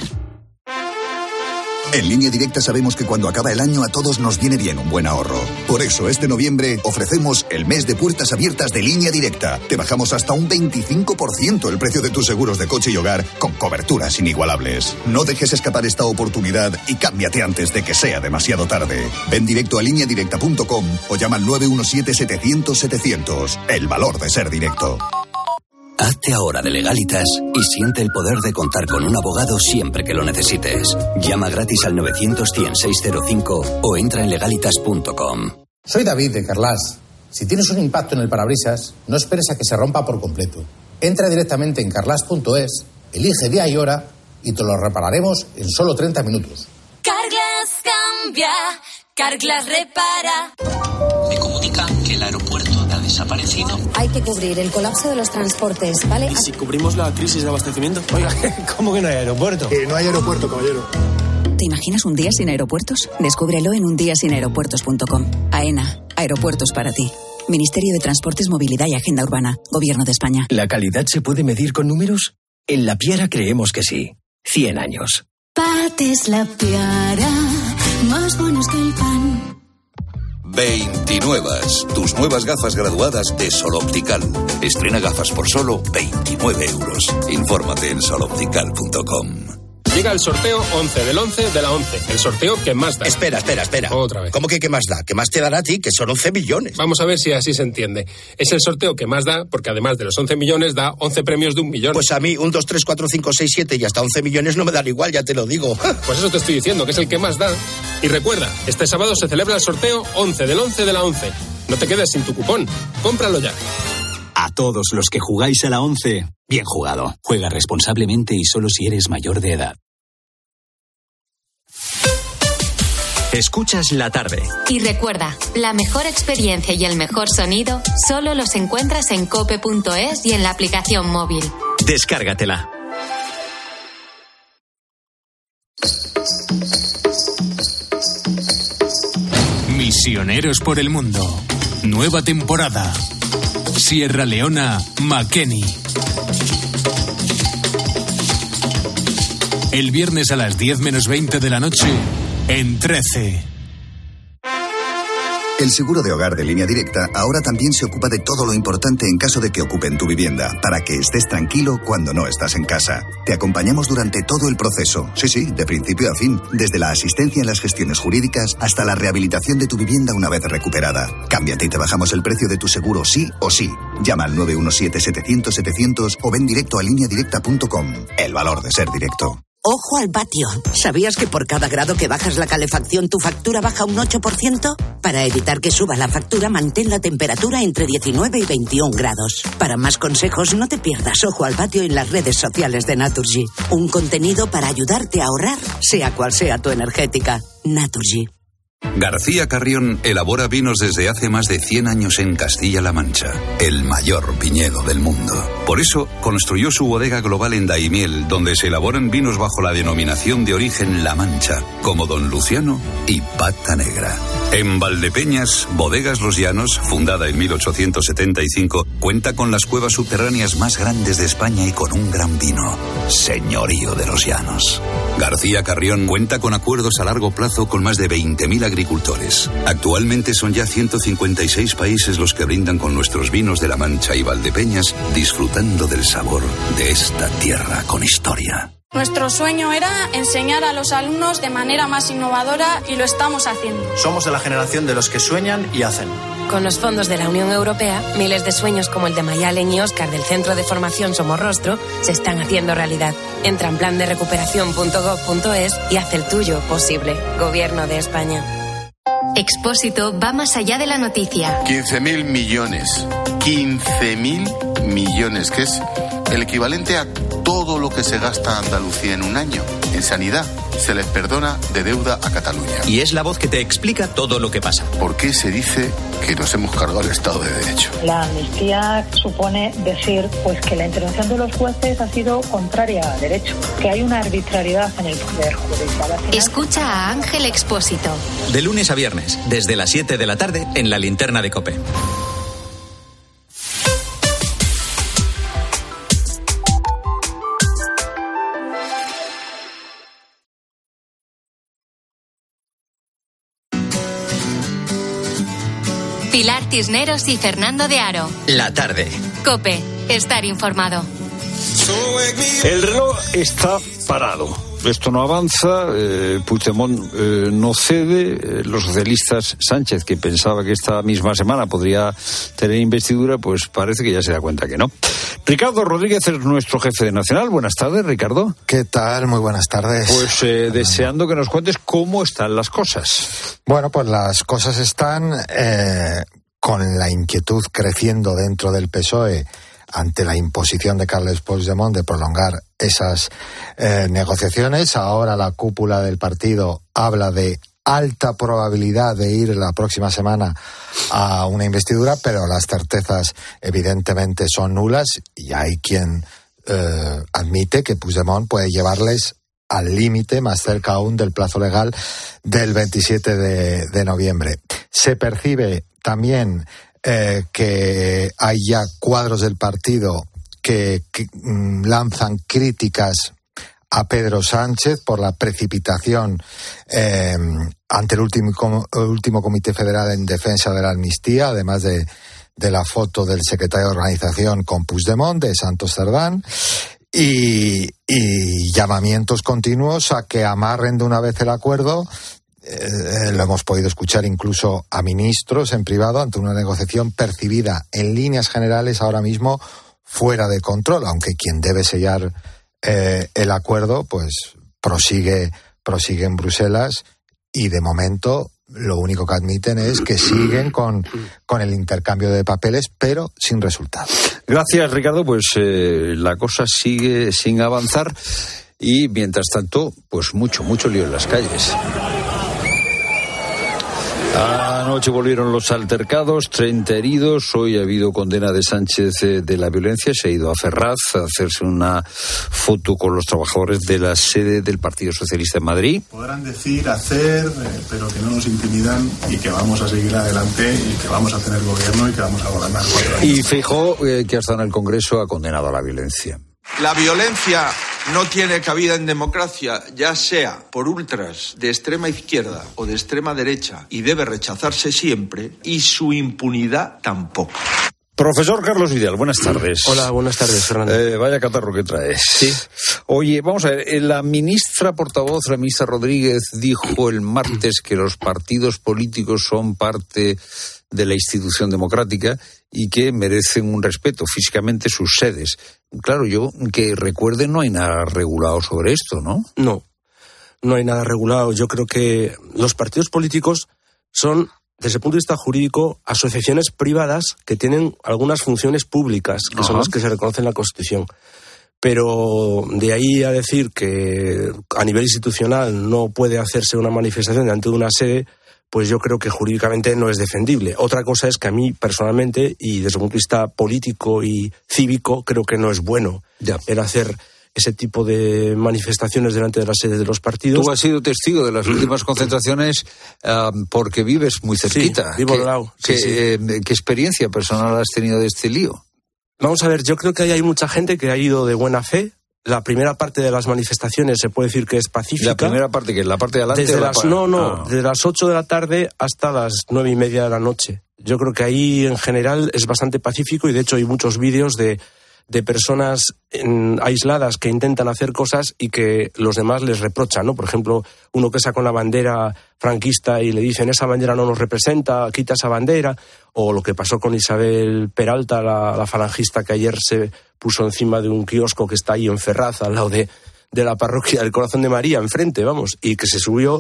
En Línea Directa sabemos que cuando acaba el año a todos nos viene bien un buen ahorro. Por eso este noviembre ofrecemos el mes de puertas abiertas de Línea Directa. Te bajamos hasta un veinticinco por ciento el precio de tus seguros de coche y hogar con coberturas inigualables. No dejes escapar esta oportunidad y cámbiate antes de que sea demasiado tarde. Ven directo a línea directa punto com o llama al nueve uno siete, setecientos, setecientos. El valor de ser directo. Hazte ahora de Legalitas y siente el poder de contar con un abogado siempre que lo necesites. Llama gratis al novecientos cien seiscientos cinco o entra en legalitas punto com. Soy David de Carlas. Si tienes un impacto en el parabrisas, no esperes a que se rompa por completo. Entra directamente en carlas punto es, elige día y hora y te lo repararemos en solo treinta minutos. Carglass cambia, Carglass repara. Me comunican que el aeropuerto ha desaparecido. Hay que cubrir el colapso de los transportes, ¿vale? ¿Y si cubrimos la crisis de abastecimiento? Oiga, ¿cómo que no hay aeropuerto? Que no hay aeropuerto, caballero. ¿Te imaginas un día sin aeropuertos? Descúbrelo en un día sin aeropuertos punto com. AENA, aeropuertos para ti. Ministerio de Transportes, Movilidad y Agenda Urbana. Gobierno de España. ¿La calidad se puede medir con números? En La Piara creemos que sí. cien años. Pates La Piara, más buenos que el pan. veintinuevas, tus nuevas gafas graduadas de Sol Optical. Estrena gafas por solo veintinueve euros. Infórmate en sol optical punto com. Llega el sorteo once del once de la once. El sorteo que más da. Espera, espera, espera. Otra vez. ¿Cómo que qué más da? ¿Qué más te dará a ti? Que son once millones. Vamos a ver si así se entiende. Es el sorteo que más da porque además de los once millones da once premios de un millón. Pues a mí un, dos, tres, cuatro, cinco, seis, siete y hasta once millones no me dan igual, ya te lo digo. Pues eso te estoy diciendo, que es el que más da. Y recuerda, este sábado se celebra el sorteo once del once de la once. No te quedes sin tu cupón. Cómpralo ya. A todos los que jugáis a la once, bien jugado. Juega responsablemente y solo si eres mayor de edad. Escuchas La Tarde. Y recuerda, la mejor experiencia y el mejor sonido solo los encuentras en cope punto es y en la aplicación móvil. Descárgatela. Misioneros por el mundo. Nueva temporada. Sierra Leona, Makeni. El viernes a las diez menos veinte de la noche, en trece. El seguro de hogar de Línea Directa ahora también se ocupa de todo lo importante en caso de que ocupen tu vivienda, para que estés tranquilo cuando no estás en casa. Te acompañamos durante todo el proceso, sí, sí, de principio a fin, desde la asistencia en las gestiones jurídicas hasta la rehabilitación de tu vivienda una vez recuperada. Cámbiate y te bajamos el precio de tu seguro sí o sí. Llama al nueve uno siete, setecientos, setecientos o ven directo a línea directa punto com. El valor de ser directo. Ojo al patio. ¿Sabías que por cada grado que bajas la calefacción tu factura baja un ocho por ciento? Para evitar que suba la factura, mantén la temperatura entre diecinueve y veintiún grados. Para más consejos, no te pierdas Ojo al patio en las redes sociales de Naturgy. Un contenido para ayudarte a ahorrar, sea cual sea tu energética. Naturgy. García Carrión elabora vinos desde hace más de cien años en Castilla-La Mancha, el mayor viñedo del mundo. Por eso construyó su bodega global en Daimiel, donde se elaboran vinos bajo la denominación de origen La Mancha, como Don Luciano y Pata Negra. En Valdepeñas, Bodegas Los Llanos, fundada en mil ochocientos setenta y cinco, cuenta con las cuevas subterráneas más grandes de España y con un gran vino, Señorío de los Llanos. García Carrión cuenta con acuerdos a largo plazo con más de veinte mil agricultores. Actualmente son ya ciento cincuenta y seis países los que brindan con nuestros vinos de La Mancha y Valdepeñas, disfrutando del sabor de esta tierra con historia. Nuestro sueño era enseñar a los alumnos de manera más innovadora y lo estamos haciendo. Somos de la generación de los que sueñan y hacen. Con los fondos de la Unión Europea, miles de sueños como el de Mayalen y Óscar del Centro de Formación Somorrostro se están haciendo realidad. Entra en plan de recuperación punto gob punto es y haz el tuyo posible. Gobierno de España. Expósito va más allá de la noticia. quince mil millones. quince mil millones, que es el equivalente a todo lo que se gasta Andalucía en un año. En sanidad se les perdona de deuda a Cataluña. Y es la voz que te explica todo lo que pasa. ¿Por qué se dice que nos hemos cargado el Estado de Derecho? La amnistía supone decir pues que la intervención de los jueces ha sido contraria a derecho, que hay una arbitrariedad en el poder judicial. Escucha a Ángel Expósito. De lunes a viernes, desde las siete de la tarde, en la linterna de COPE. Pilar Cisneros y Fernando de Aro. La tarde. COPE. Estar informado. El reloj está parado. Esto no avanza, eh, Puigdemont eh, no cede, eh, los socialistas, Sánchez, que pensaba que esta misma semana podría tener investidura, pues parece que ya se da cuenta que no. Ricardo Rodríguez es nuestro jefe de Nacional. Buenas tardes, Ricardo. ¿Qué tal? Muy buenas tardes. Pues eh, deseando que nos cuentes cómo están las cosas. Bueno, pues las cosas están eh, con la inquietud creciendo dentro del P S O E ante la imposición de Carles Puigdemont de prolongar esas eh, negociaciones. Ahora la cúpula del partido habla de alta probabilidad de ir la próxima semana a una investidura, pero las certezas evidentemente son nulas y hay quien eh, admite que Puigdemont puede llevarles al límite, más cerca aún del plazo legal del veintisiete de noviembre. Se percibe también eh, que hay ya cuadros del partido que, que mm, lanzan críticas a Pedro Sánchez por la precipitación eh, ante el último, el último Comité Federal en defensa de la amnistía, además de, de la foto del secretario de organización con Puigdemont, de Santos Cerdán, y, y llamamientos continuos a que amarren de una vez el acuerdo. Eh, lo hemos podido escuchar incluso a ministros en privado ante una negociación percibida en líneas generales ahora mismo fuera de control, aunque quien debe sellar Eh, el acuerdo pues prosigue prosigue en Bruselas y de momento lo único que admiten es que siguen con, con el intercambio de papeles, pero sin resultado. Gracias, Ricardo. Pues eh, la cosa sigue sin avanzar y mientras tanto pues mucho mucho lío en las calles. Anoche volvieron los altercados, treinta heridos. Hoy ha habido condena de Sánchez de la violencia. Se ha ido a Ferraz a hacerse una foto con los trabajadores de la sede del Partido Socialista en Madrid. Podrán decir, hacer, eh, pero que no nos intimidan y que vamos a seguir adelante y que vamos a tener gobierno y que vamos a gobernar cuatro años. Y Feijóo, eh, que hasta en el Congreso ha condenado a la violencia. La violencia no tiene cabida en democracia, ya sea por ultras de extrema izquierda o de extrema derecha, y debe rechazarse siempre, y su impunidad tampoco. Profesor Carlos Vidal, buenas tardes. Hola, buenas tardes, Fernando. Eh, vaya catarro que traes. Sí. Oye, vamos a ver, la ministra portavoz, la ministra Rodríguez, dijo el martes que los partidos políticos son parte de la institución democrática y que merecen un respeto físicamente sus sedes. Claro, yo que recuerde no hay nada regulado sobre esto, ¿no? No, no hay nada regulado. Yo creo que los partidos políticos son, desde el punto de vista jurídico, asociaciones privadas que tienen algunas funciones públicas, que Ajá. son las que se reconocen en la Constitución. Pero de ahí a decir que a nivel institucional no puede hacerse una manifestación delante de una sede, pues yo creo que jurídicamente no es defendible. Otra cosa es que a mí personalmente, y desde el punto de vista político y cívico, creo que no es bueno ya. el hacer ese tipo de manifestaciones delante de las sedes de los partidos. Tú has sido testigo de las últimas concentraciones um, porque vives muy cerquita. Sí, vivo al lado. Sí, ¿Qué, sí. eh, ¿Qué experiencia personal has tenido de este lío? Vamos a ver, yo creo que hay mucha gente que ha ido de buena fe. La primera parte de las manifestaciones se puede decir que es pacífica. ¿La primera parte que es la parte de adelante? Desde las, pa... no, no, ah. desde las ocho de la tarde hasta las nueve y media de la noche. Yo creo que ahí en general es bastante pacífico y de hecho hay muchos vídeos de, de personas en, aisladas que intentan hacer cosas y que los demás les reprochan, ¿no? Por ejemplo, uno que saca una bandera franquista y le dicen esa bandera no nos representa, quita esa bandera, o lo que pasó con Isabel Peralta, la, la falangista que ayer se puso encima de un kiosco que está ahí en Ferraz, al lado de, de la parroquia del Corazón de María, enfrente, vamos, y que se subió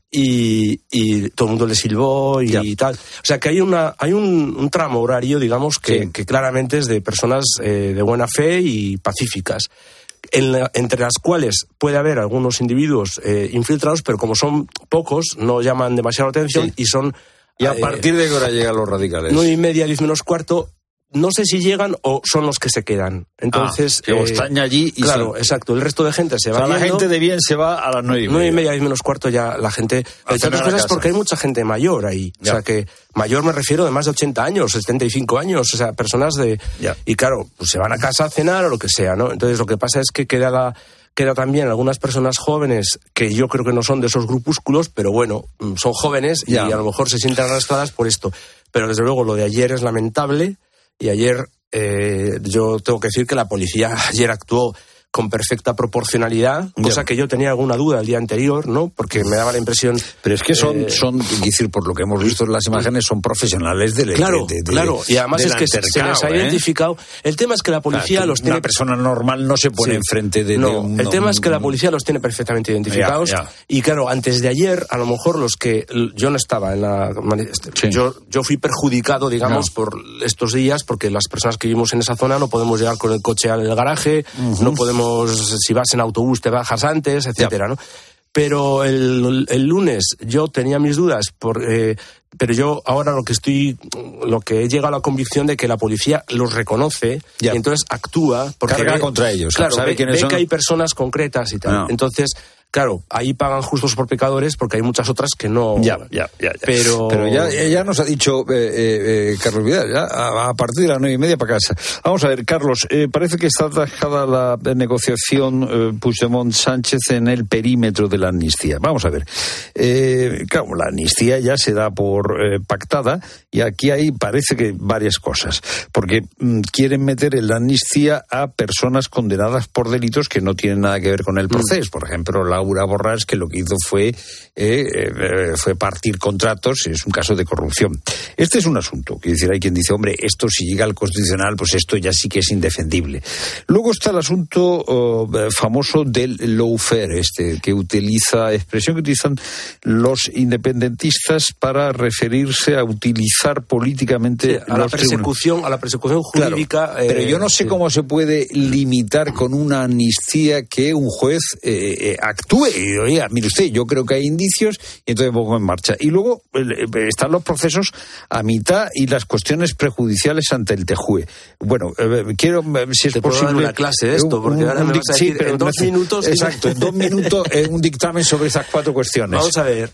y, y todo el mundo le silbó y, y tal. O sea que hay una hay un, un tramo horario, digamos, que, sí. que claramente es de personas eh, de buena fe y pacíficas. En la, entre las cuales puede haber algunos individuos eh, infiltrados, pero como son pocos, no llaman demasiada atención sí. y son... ¿Y a eh, partir de qué hora llegan los radicales? Nueve y media, diez menos cuarto. No sé si llegan o son los que se quedan. Entonces, ah, que eh, están allí y claro, son... exacto. El resto de gente se va. O sea, la gente de bien se va a las nueve y media. Nueve y media, diez menos cuarto ya la gente. Entre otras cosas porque hay mucha gente mayor ahí. Ya. O sea que mayor me refiero de más de ochenta años, setenta y cinco años, o sea, personas de. Ya. Y claro, pues se van a casa a cenar o lo que sea, ¿no? Entonces lo que pasa es que queda la. Queda también algunas personas jóvenes que yo creo que no son de esos grupúsculos, pero bueno, son jóvenes ya. y a lo mejor se sienten arrastradas por esto. Pero desde luego lo de ayer es lamentable y ayer eh, yo tengo que decir que la policía ayer actuó con perfecta proporcionalidad, cosa ya. que yo tenía alguna duda el día anterior, ¿no? Porque me daba la impresión... Pero es que son, eh, son decir, por lo que hemos visto en las imágenes, son profesionales del Claro, de, de, de, claro, y además es que se les ha ¿eh? identificado... El tema es que la policía claro, los tiene... Una persona normal no se pone Sí. enfrente de... No, de un, el tema un, es que la policía los tiene perfectamente identificados, ya, ya. y claro, antes de ayer, a lo mejor los que... Yo no estaba en la... Sí. Yo, yo fui perjudicado, digamos, no. por estos días, porque las personas que vivimos en esa zona no podemos llegar con el coche al garaje, uh-huh. no podemos... Si vas en autobús te bajas antes, etcétera, ¿no? Pero el, el lunes yo tenía mis dudas, por, eh, pero yo ahora lo que estoy, lo que he llegado a la convicción de que la policía los reconoce ya. y entonces actúa porque carga ve, contra ellos, claro, sabe ve, quiénes ve son. Que hay personas concretas y tal. No. Entonces, claro, ahí pagan justos por pecadores porque hay muchas otras que no. Ya, ya, ya. ya. Pero, pero ya, ya nos ha dicho eh, eh, Carlos Vidal, ya, a, a partir de las nueve y media para casa. Vamos a ver, Carlos, eh, parece que está atajada la negociación eh, Puigdemont-Sánchez en el perímetro de la amnistía. Vamos a ver. Eh, claro, la amnistía ya se da por eh, pactada y aquí hay, parece que varias cosas. Porque mm, quieren meter en la amnistía a personas condenadas por delitos que no tienen nada que ver con el proceso. Mm. Por ejemplo, Laura Borràs, que lo que hizo fue, eh, eh, fue partir contratos, es un caso de corrupción. Este es un asunto, que decir, hay quien dice, hombre, esto si llega al Constitucional, pues esto ya sí que es indefendible. Luego está el asunto oh, famoso del lawfare, este, que utiliza, expresión que utilizan los independentistas para referirse a utilizar políticamente sí, a la persecución, a la persecución jurídica. Claro, pero yo no sé sí. cómo se puede limitar con una amnistía que un juez eh, eh, actúe y oiga, mire usted, yo creo que hay indicios y entonces pongo en marcha. Y luego eh, están los procesos a mitad y las cuestiones prejudiciales ante el T J U E. Bueno, eh, quiero, si es Te posible... puedo dar una clase de esto, porque un, ahora me vas a decir, sí, pero en dos minutos... Exacto, en dos minutos eh, un dictamen sobre esas cuatro cuestiones. Vamos a ver,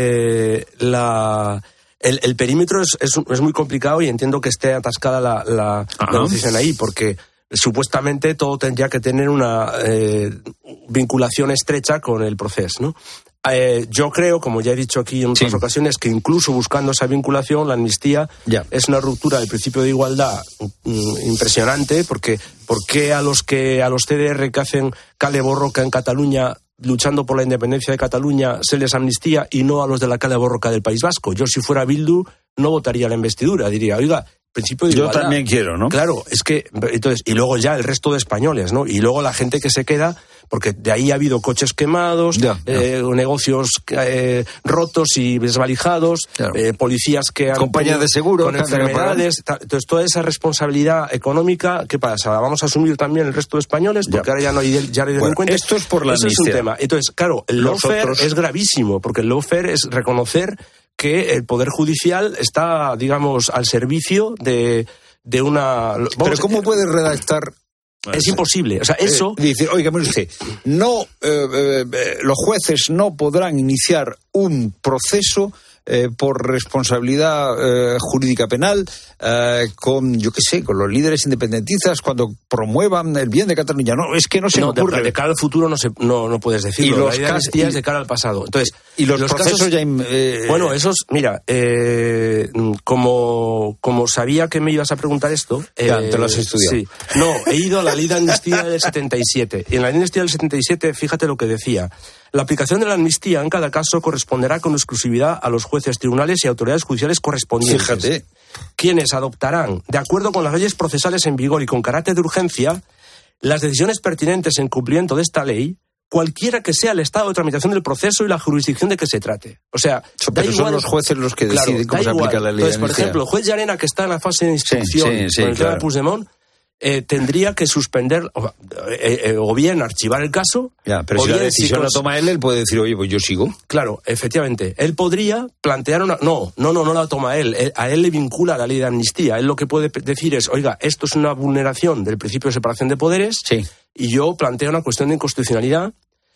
eh, la... El, el perímetro es, es, es muy complicado y entiendo que esté atascada la, la negociación ahí, porque supuestamente todo tendría que tener una eh, vinculación estrecha con el proceso, ¿no? Eh, yo creo, como ya he dicho aquí en otras sí. ocasiones, que incluso buscando esa vinculación, la amnistía ya. es una ruptura del principio de igualdad mm, impresionante, porque ¿por qué a los que a los C D R que hacen cale borroca en Cataluña luchando por la independencia de Cataluña se les amnistía y no a los de la cale borroca del País Vasco? Yo, si fuera Bildu, no votaría la investidura, diría, oiga, principio de igualdad. Yo también quiero, ¿no? Claro, es que, entonces, y luego ya el resto de españoles, ¿no? Y luego la gente que se queda, porque de ahí ha habido coches quemados, ya, ya. Eh, negocios eh, rotos y desvalijados, claro. eh, policías que han... Compañías de seguro. Con enfermedades. Entonces, toda esa responsabilidad económica, ¿qué pasa? ¿La vamos a asumir también el resto de españoles? Porque ya. ahora ya no hay, ya no hay bueno, delincuentes. Esto es por la Eso amnistía. Es un tema. Entonces, claro, el lawfare otros... es gravísimo, porque el lawfare es reconocer que el Poder Judicial está, digamos, al servicio de, de una... Vamos, Pero ¿cómo puede redactar...? Es imposible, o sea, eso... Eh, dice, oiga, mire usted, no, eh, eh, los jueces no podrán iniciar un proceso eh, por responsabilidad eh, jurídica penal eh, con, yo qué sé, con los líderes independentistas cuando promuevan el bien de Cataluña. No, es que no se no, me ocurre. De, de cara al futuro no, se, no, no puedes decirlo. Y los la casos, es de cara al pasado. Entonces, y los, los procesos casos, ya... Eh, bueno, esos, mira, eh, como, como sabía que me ibas a preguntar esto... Ya, eh, te lo has estudiado. Sí. No, he ido a la ley de amnistía del setenta y siete. Y en la ley de amnistía del setenta y siete, fíjate lo que decía. La aplicación de la amnistía en cada caso corresponderá con exclusividad a los jueces, tribunales y autoridades judiciales correspondientes. Fíjate. Quienes adoptarán, de acuerdo con las leyes procesales en vigor y con carácter de urgencia, las decisiones pertinentes en cumplimiento de esta ley, cualquiera que sea el estado de tramitación del proceso y la jurisdicción de que se trate. O sea, so, pero igual, son los jueces los que deciden claro, cómo se aplica la ley. Entonces, por ejemplo, el juez Llarena, que está en la fase de instrucción sí, sí, sí, con el claro. tema de Puigdemont, Eh, tendría que suspender o, eh, eh, o bien archivar el caso. Ya, pero o si bien, la decisión si la toma él, él puede decir, oye, pues yo sigo. Claro, efectivamente. Él podría plantear una... No, no, no, no la toma él. él. A él le vincula la ley de amnistía. Él lo que puede decir es, oiga, esto es una vulneración del principio de separación de poderes sí. y yo planteo una cuestión de inconstitucionalidad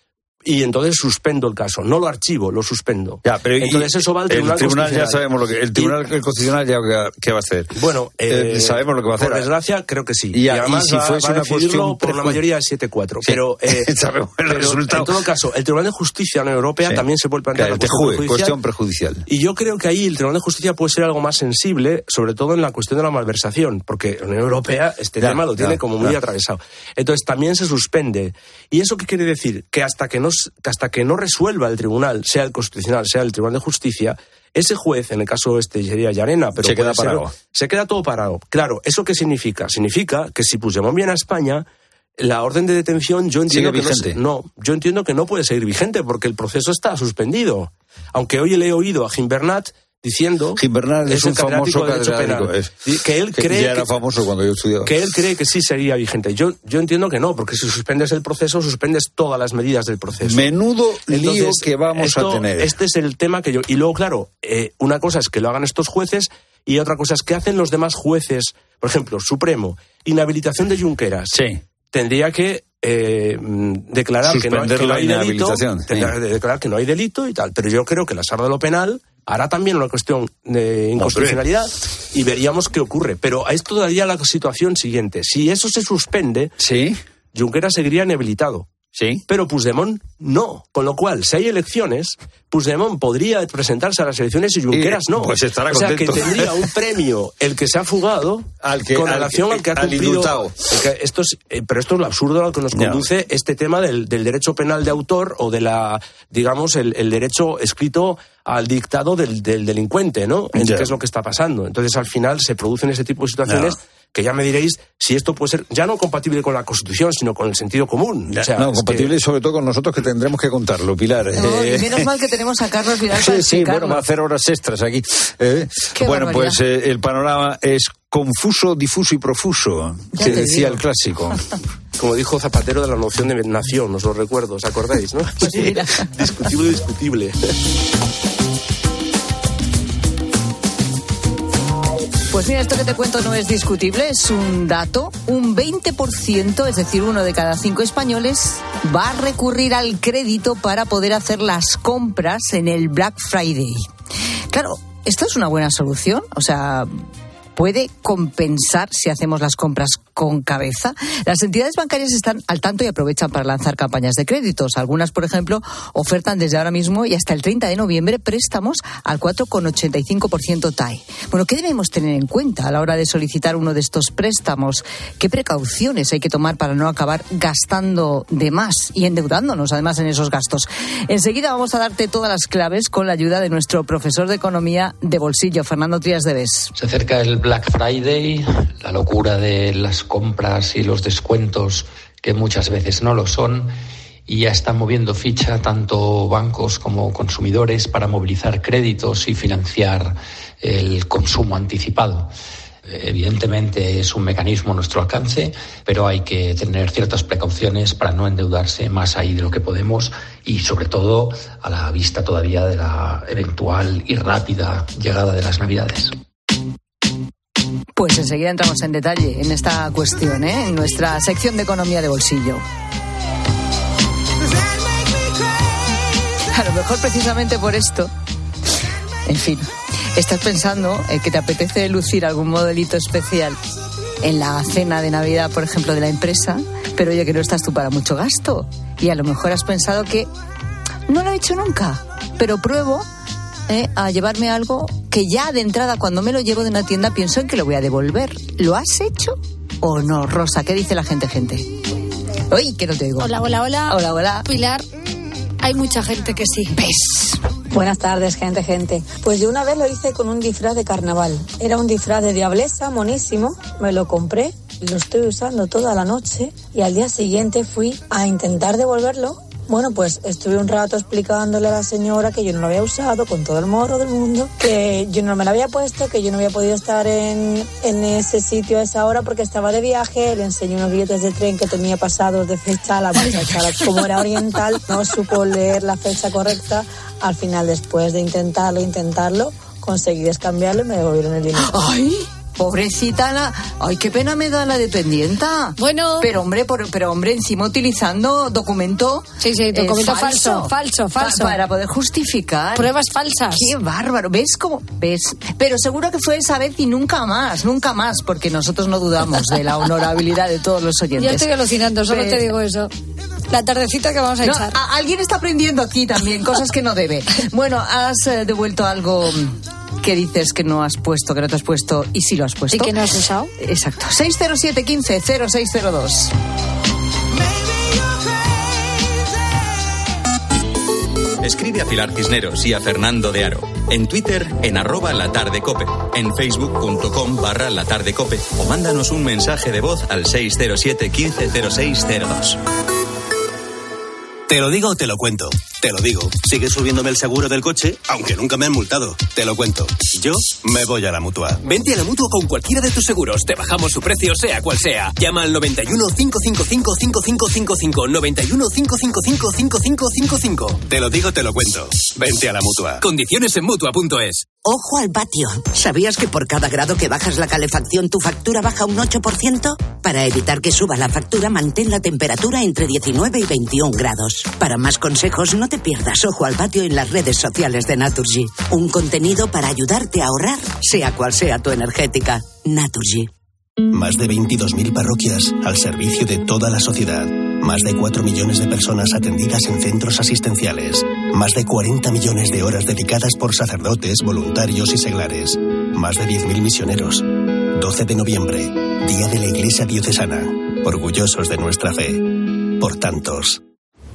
y entonces suspendo el caso, no lo archivo, lo suspendo. Ya, pero entonces eso va al Tribunal, el tribunal Constitucional. Ya sabemos lo que el Tribunal y, Constitucional ya qué va a hacer. Bueno, eh, eh, sabemos lo que va a hacer. Por desgracia, creo que sí. Y, y además y si va, fuese va a una decidirlo por preju... una mayoría de siete cuatro. Sí. Pero, eh, sabemos el pero resultado. En todo caso, el Tribunal de Justicia de la Unión Europea sí. también se puede plantear claro, la cuestión juez, prejudicial. cuestión prejudicial. Y yo creo que ahí el Tribunal de Justicia puede ser algo más sensible, sobre todo en la cuestión de la malversación, porque la Unión Europea este ya, tema lo tiene ya, como muy ya. atravesado. Entonces también se suspende. ¿Y eso qué quiere decir? Que hasta que no, que hasta que no resuelva el tribunal, sea el Constitucional, sea el Tribunal de Justicia, ese juez, en el caso este sería Llarena, pero se queda ser, parado. Se queda todo parado. Claro, ¿eso qué significa? Significa que si Puigdemont viene a España, la orden de detención yo entiendo ¿Sigue que vigente? no, no, yo entiendo que no puede seguir vigente porque el proceso está suspendido. Aunque hoy le he oído a Gimbernat diciendo Gimbernat es, es un famoso catedrático es, que él que cree ya era que, famoso cuando yo estudiaba que él cree que sí sería vigente. Yo yo entiendo que no, porque si suspendes el proceso suspendes todas las medidas del proceso. Menudo lío Entonces, que vamos esto, a tener. Este es el tema que yo y luego claro eh, una cosa es que lo hagan estos jueces y otra cosa es que hacen los demás jueces. Por ejemplo, Supremo, inhabilitación de Junqueras. Sí. Tendría que eh, declarar que no, que no hay delito, tendrá que declarar que no hay delito y tal. Pero yo creo que la sala de lo penal hará también una cuestión de inconstitucionalidad y veríamos qué ocurre. Pero a esto daría la situación siguiente. Si eso se suspende, ¿sí? Junqueras seguiría inhabilitado. Sí. Pero Puigdemont no. Con lo cual, si hay elecciones, Puigdemont podría presentarse a las elecciones y Junqueras no. Pues estará o sea, contento. que tendría un premio el que se ha fugado al que, con al, relación al que ha cumplido. Que esto es, eh, pero esto es lo absurdo al que nos conduce no. este tema del, del derecho penal de autor o de la, digamos, el, el derecho escrito al dictado del, del delincuente, ¿no? En qué es lo que está pasando. Entonces, al final, se producen ese tipo de situaciones. No. Que ya me diréis si esto puede ser ya no compatible con la Constitución, sino con el sentido común. Ya, o sea, no, compatible que... sobre todo con nosotros que tendremos que contarlo, Pilar. No, eh... menos mal que tenemos a Carlos Vidal sí, para sí, bueno, va a hacer horas extras aquí. Eh, bueno, barbaridad. Pues eh, el panorama es confuso, difuso y profuso, ya que decía digo. El clásico. Como dijo Zapatero de la noción de nación, os lo recuerdo, ¿os acordáis, no? Pues sí. Discutible, discutible. Pues mira, esto que te cuento no es discutible, es un dato. Un veinte por ciento, es decir, uno de cada cinco españoles, va a recurrir al crédito para poder hacer las compras en el Black Friday. Claro, ¿esto es una buena solución? O sea, ¿puede compensar si hacemos las compras con cabeza? Las entidades bancarias están al tanto y aprovechan para lanzar campañas de créditos. Algunas, por ejemplo, ofertan desde ahora mismo y hasta el treinta de noviembre préstamos al cuatro coma ochenta y cinco por ciento T A E. Bueno, ¿qué debemos tener en cuenta a la hora de solicitar uno de estos préstamos? ¿Qué precauciones hay que tomar para no acabar gastando de más y endeudándonos además en esos gastos? Enseguida vamos a darte todas las claves con la ayuda de nuestro profesor de economía de bolsillo, Fernando Trías de Bes. Se acerca el Black Friday, la locura de las compras y los descuentos que muchas veces no lo son, y ya están moviendo ficha tanto bancos como consumidores para movilizar créditos y financiar el consumo anticipado. Evidentemente es un mecanismo a nuestro alcance, pero hay que tener ciertas precauciones para no endeudarse más ahí de lo que podemos y sobre todo a la vista todavía de la eventual y rápida llegada de las Navidades. Pues enseguida entramos en detalle en esta cuestión, ¿eh? En nuestra sección de economía de bolsillo. A lo mejor precisamente por esto, en fin, estás pensando eh, que te apetece lucir algún modelito especial en la cena de Navidad, por ejemplo, de la empresa, pero oye, que no estás tú para mucho gasto. Y a lo mejor has pensado que no lo he hecho nunca, pero pruebo eh, a llevarme algo que ya de entrada, cuando me lo llevo de una tienda, pienso en que lo voy a devolver. ¿Lo has hecho o no, Rosa? ¿Qué dice la gente, gente? Uy, que no te digo. Hola, hola, hola. Hola, hola. Pilar, hay mucha gente que sí. ¿Ves? Buenas tardes, gente, gente. Pues yo una vez lo hice con un disfraz de carnaval. Era un disfraz de diablesa, monísimo. Me lo compré, lo estoy usando toda la noche y al día siguiente fui a intentar devolverlo. Bueno, pues estuve un rato explicándole a la señora que yo no lo había usado con todo el morro del mundo, que yo no me lo había puesto, que yo no había podido estar en, en ese sitio a esa hora porque estaba de viaje. Le enseñé unos billetes de tren que tenía pasados de fecha. La muchacha, como era oriental, no supo leer la fecha correcta. Al final, después de intentarlo, intentarlo, conseguí descambiarlo y me devolvieron el dinero. ¡Ay! Pobrecita la... Ay, qué pena me da la dependienta. Bueno. Pero hombre, por, pero hombre, encima utilizando documento... Sí, sí, documento eh, falso, falso, falso. Pa, para poder justificar. Pruebas falsas. Qué bárbaro. ¿Ves cómo? ¿Ves? Pero seguro que fue esa vez y nunca más, nunca más, porque nosotros no dudamos de la honorabilidad de todos los oyentes. Yo estoy alucinando, solo pero... te digo eso. La tardecita que vamos a no, echar. A, alguien está aprendiendo aquí también, cosas que no debe. Bueno, has eh, devuelto algo... ¿Qué dices que no has puesto, que no te has puesto y sí lo has puesto? ¿Y que no has usado? Exacto. seis cero siete, quince, cero seis cero dos. Escribe a Pilar Cisneros y a Fernando de Aro. En Twitter, en arroba latardecope. En facebook.com barra latardecope. O mándanos un mensaje de voz al seis cero siete, quince, cero seis cero dos. Te lo digo o te lo cuento. Te lo digo. Sigue subiéndome el seguro del coche, aunque nunca me han multado. Te lo cuento. Yo me voy a la Mutua. Vente a la Mutua con cualquiera de tus seguros. Te bajamos su precio, sea cual sea. Llama al noventa y uno, cinco cinco cinco, cinco cinco cinco cinco. noventa y uno, cinco cinco cinco, cinco cinco cinco cinco. Te lo digo, te lo cuento. Vente a la Mutua. Condiciones en Mutua punto es. Ojo al patio. ¿Sabías que por cada grado que bajas la calefacción tu factura baja un ocho por ciento? Para evitar que suba la factura, mantén la temperatura entre diecinueve y veintiún grados. Para más consejos, no te pierdas Ojo al patio en las redes sociales de Naturgy. Un contenido para ayudarte a ahorrar, sea cual sea tu energética. Naturgy. Más de veintidós mil parroquias al servicio de toda la sociedad. Más de cuatro millones de personas atendidas en centros asistenciales. Más de cuarenta millones de horas dedicadas por sacerdotes, voluntarios y seglares. Más de diez mil misioneros. doce de noviembre, Día de la Iglesia Diocesana. Orgullosos de nuestra fe. Por tantos.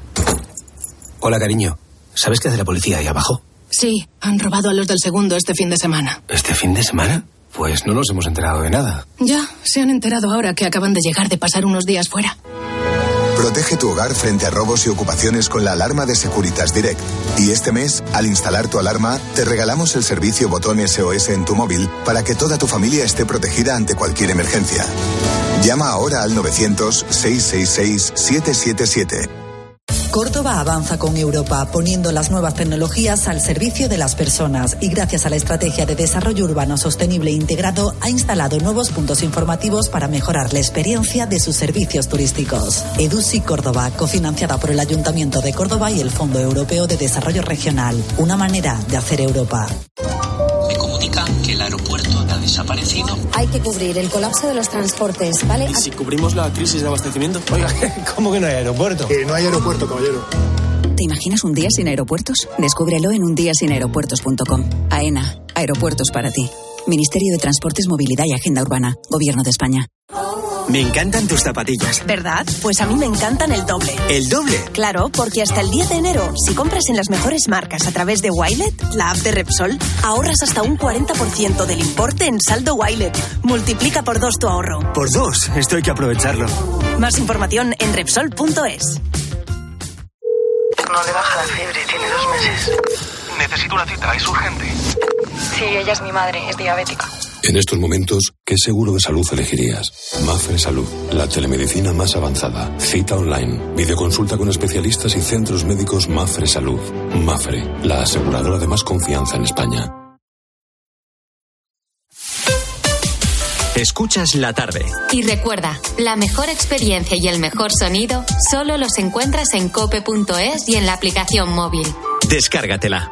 Hola, cariño. ¿Sabes qué hace la policía ahí abajo? Sí, han robado a los del segundo este fin de semana. ¿Este fin de semana? Pues no nos hemos enterado de nada. Ya, se han enterado ahora que acaban de llegar de pasar unos días fuera. Protege tu hogar frente a robos y ocupaciones con la alarma de Securitas Direct. Y este mes, al instalar tu alarma, te regalamos el servicio botón S O S en tu móvil para que toda tu familia esté protegida ante cualquier emergencia. Llama ahora al novecientos, seiscientos sesenta y seis, setecientos setenta y siete. Córdoba avanza con Europa, poniendo las nuevas tecnologías al servicio de las personas y gracias a la Estrategia de Desarrollo Urbano Sostenible Integrado ha instalado nuevos puntos informativos para mejorar la experiencia de sus servicios turísticos. EDUSI Córdoba, cofinanciada por el Ayuntamiento de Córdoba y el Fondo Europeo de Desarrollo Regional. Una manera de hacer Europa. Me comunican que el aeropuerto ha desaparecido. Hay que cubrir el colapso de los transportes, ¿vale? ¿Y si cubrimos la crisis de abastecimiento? Oiga, ¿cómo que no hay aeropuerto? Que no hay aeropuerto, caballero. ¿Te imaginas un día sin aeropuertos? Descúbrelo en un día sin aeropuertos punto com. AENA, aeropuertos para ti. Ministerio de Transportes, Movilidad y Agenda Urbana. Gobierno de España. Me encantan tus zapatillas. ¿Verdad? Pues a mí me encantan el doble. ¿El doble? Claro, porque hasta el diez de enero, si compras en las mejores marcas a través de Wilet, la app de Repsol, ahorras hasta un cuarenta por ciento del importe en saldo Wilet. Multiplica por dos tu ahorro. Por dos, esto hay que aprovecharlo. Más información en Repsol punto es. No le baja la fiebre, tiene dos meses. Necesito una cita, es urgente. Sí, ella es mi madre, es diabética. En estos momentos, ¿qué seguro de salud elegirías? Mafre Salud, la telemedicina más avanzada. Cita online, videoconsulta con especialistas y centros médicos Mafre Salud. Mafre, la aseguradora de más confianza en España. Escuchas la tarde. Y recuerda, la mejor experiencia y el mejor sonido solo los encuentras en cope punto es y en la aplicación móvil. Descárgatela.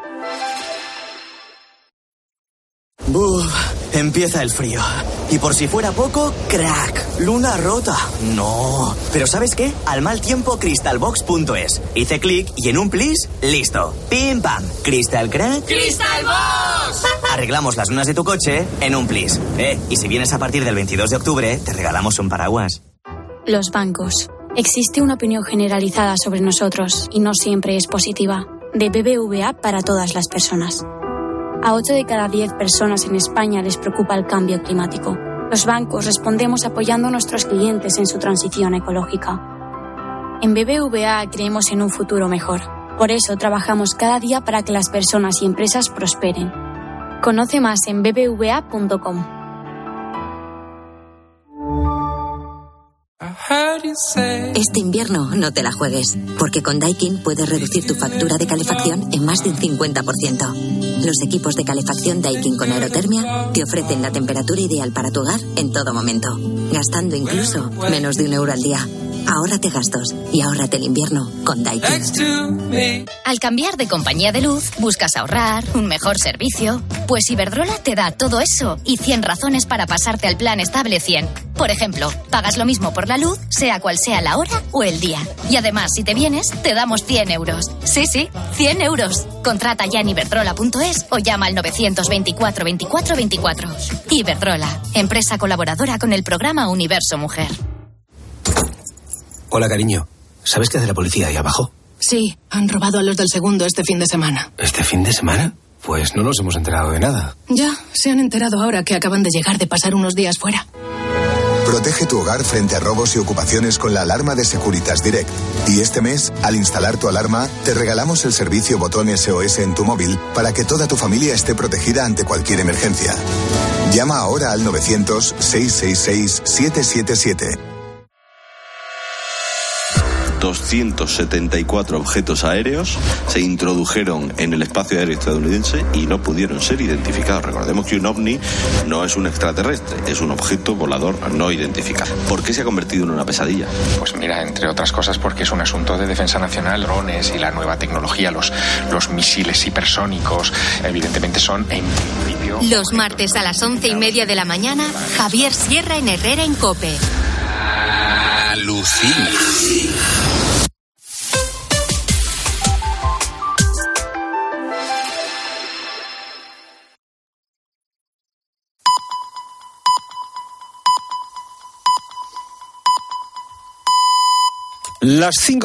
Buf, empieza el frío. Y por si fuera poco, crack, luna rota. No. Pero ¿sabes qué? Al mal tiempo, crystalbox punto es. Hice clic y en un plis, listo. Pim pam. Crystal crack. ¡Crystalbox! Arreglamos las lunas de tu coche en un plis. Eh, y si vienes a partir del veintidós de octubre, te regalamos un paraguas. Los bancos. Existe una opinión generalizada sobre nosotros y no siempre es positiva. De B B V A para todas las personas. A ocho de cada diez personas en España les preocupa el cambio climático. Los bancos respondemos apoyando a nuestros clientes en su transición ecológica. En B B V A creemos en un futuro mejor. Por eso trabajamos cada día para que las personas y empresas prosperen. Conoce más en b b v a punto com. I heard you Este invierno no te la juegues, porque con Daikin puedes reducir tu factura de calefacción en más de un cincuenta por ciento. Los equipos de calefacción Daikin con aerotermia te ofrecen la temperatura ideal para tu hogar en todo momento, gastando incluso menos de un euro al día. Ahórrate gastos y ahórrate el invierno con Daikin. Al cambiar de compañía de luz, buscas ahorrar, un mejor servicio. Pues Iberdrola te da todo eso y cien razones para pasarte al plan estable cien. Por ejemplo, pagas lo mismo por la luz, sea cual sea la hora o el día. Y además, si te vienes, te damos cien euros. Sí, sí, cien euros. Contrata ya en iberdrola punto es o llama al novecientos veinticuatro veinticuatro veinticuatro. Iberdrola, empresa colaboradora con el programa Universo Mujer. Hola, cariño. ¿Sabes qué hace la policía ahí abajo? Sí, han robado a los del segundo este fin de semana. ¿Este fin de semana? Pues no nos hemos enterado de nada. Ya, se han enterado ahora que acaban de llegar de pasar unos días fuera. Protege tu hogar frente a robos y ocupaciones con la alarma de Securitas Direct. Y este mes, al instalar tu alarma, te regalamos el servicio botón S O S en tu móvil para que toda tu familia esté protegida ante cualquier emergencia. Llama ahora al novecientos, seiscientos sesenta y seis, setecientos setenta y siete. doscientos setenta y cuatro objetos aéreos se introdujeron en el espacio aéreo estadounidense y no pudieron ser identificados. Recordemos que un ovni no es un extraterrestre, es un objeto volador no identificado. ¿Por qué se ha convertido en una pesadilla? Pues mira, entre otras cosas porque es un asunto de defensa nacional. Drones y la nueva tecnología, los, los misiles hipersónicos, evidentemente son en principio... Los martes a las once y media de la mañana, Javier Sierra en Herrera en COPE. Alucina. Las cinco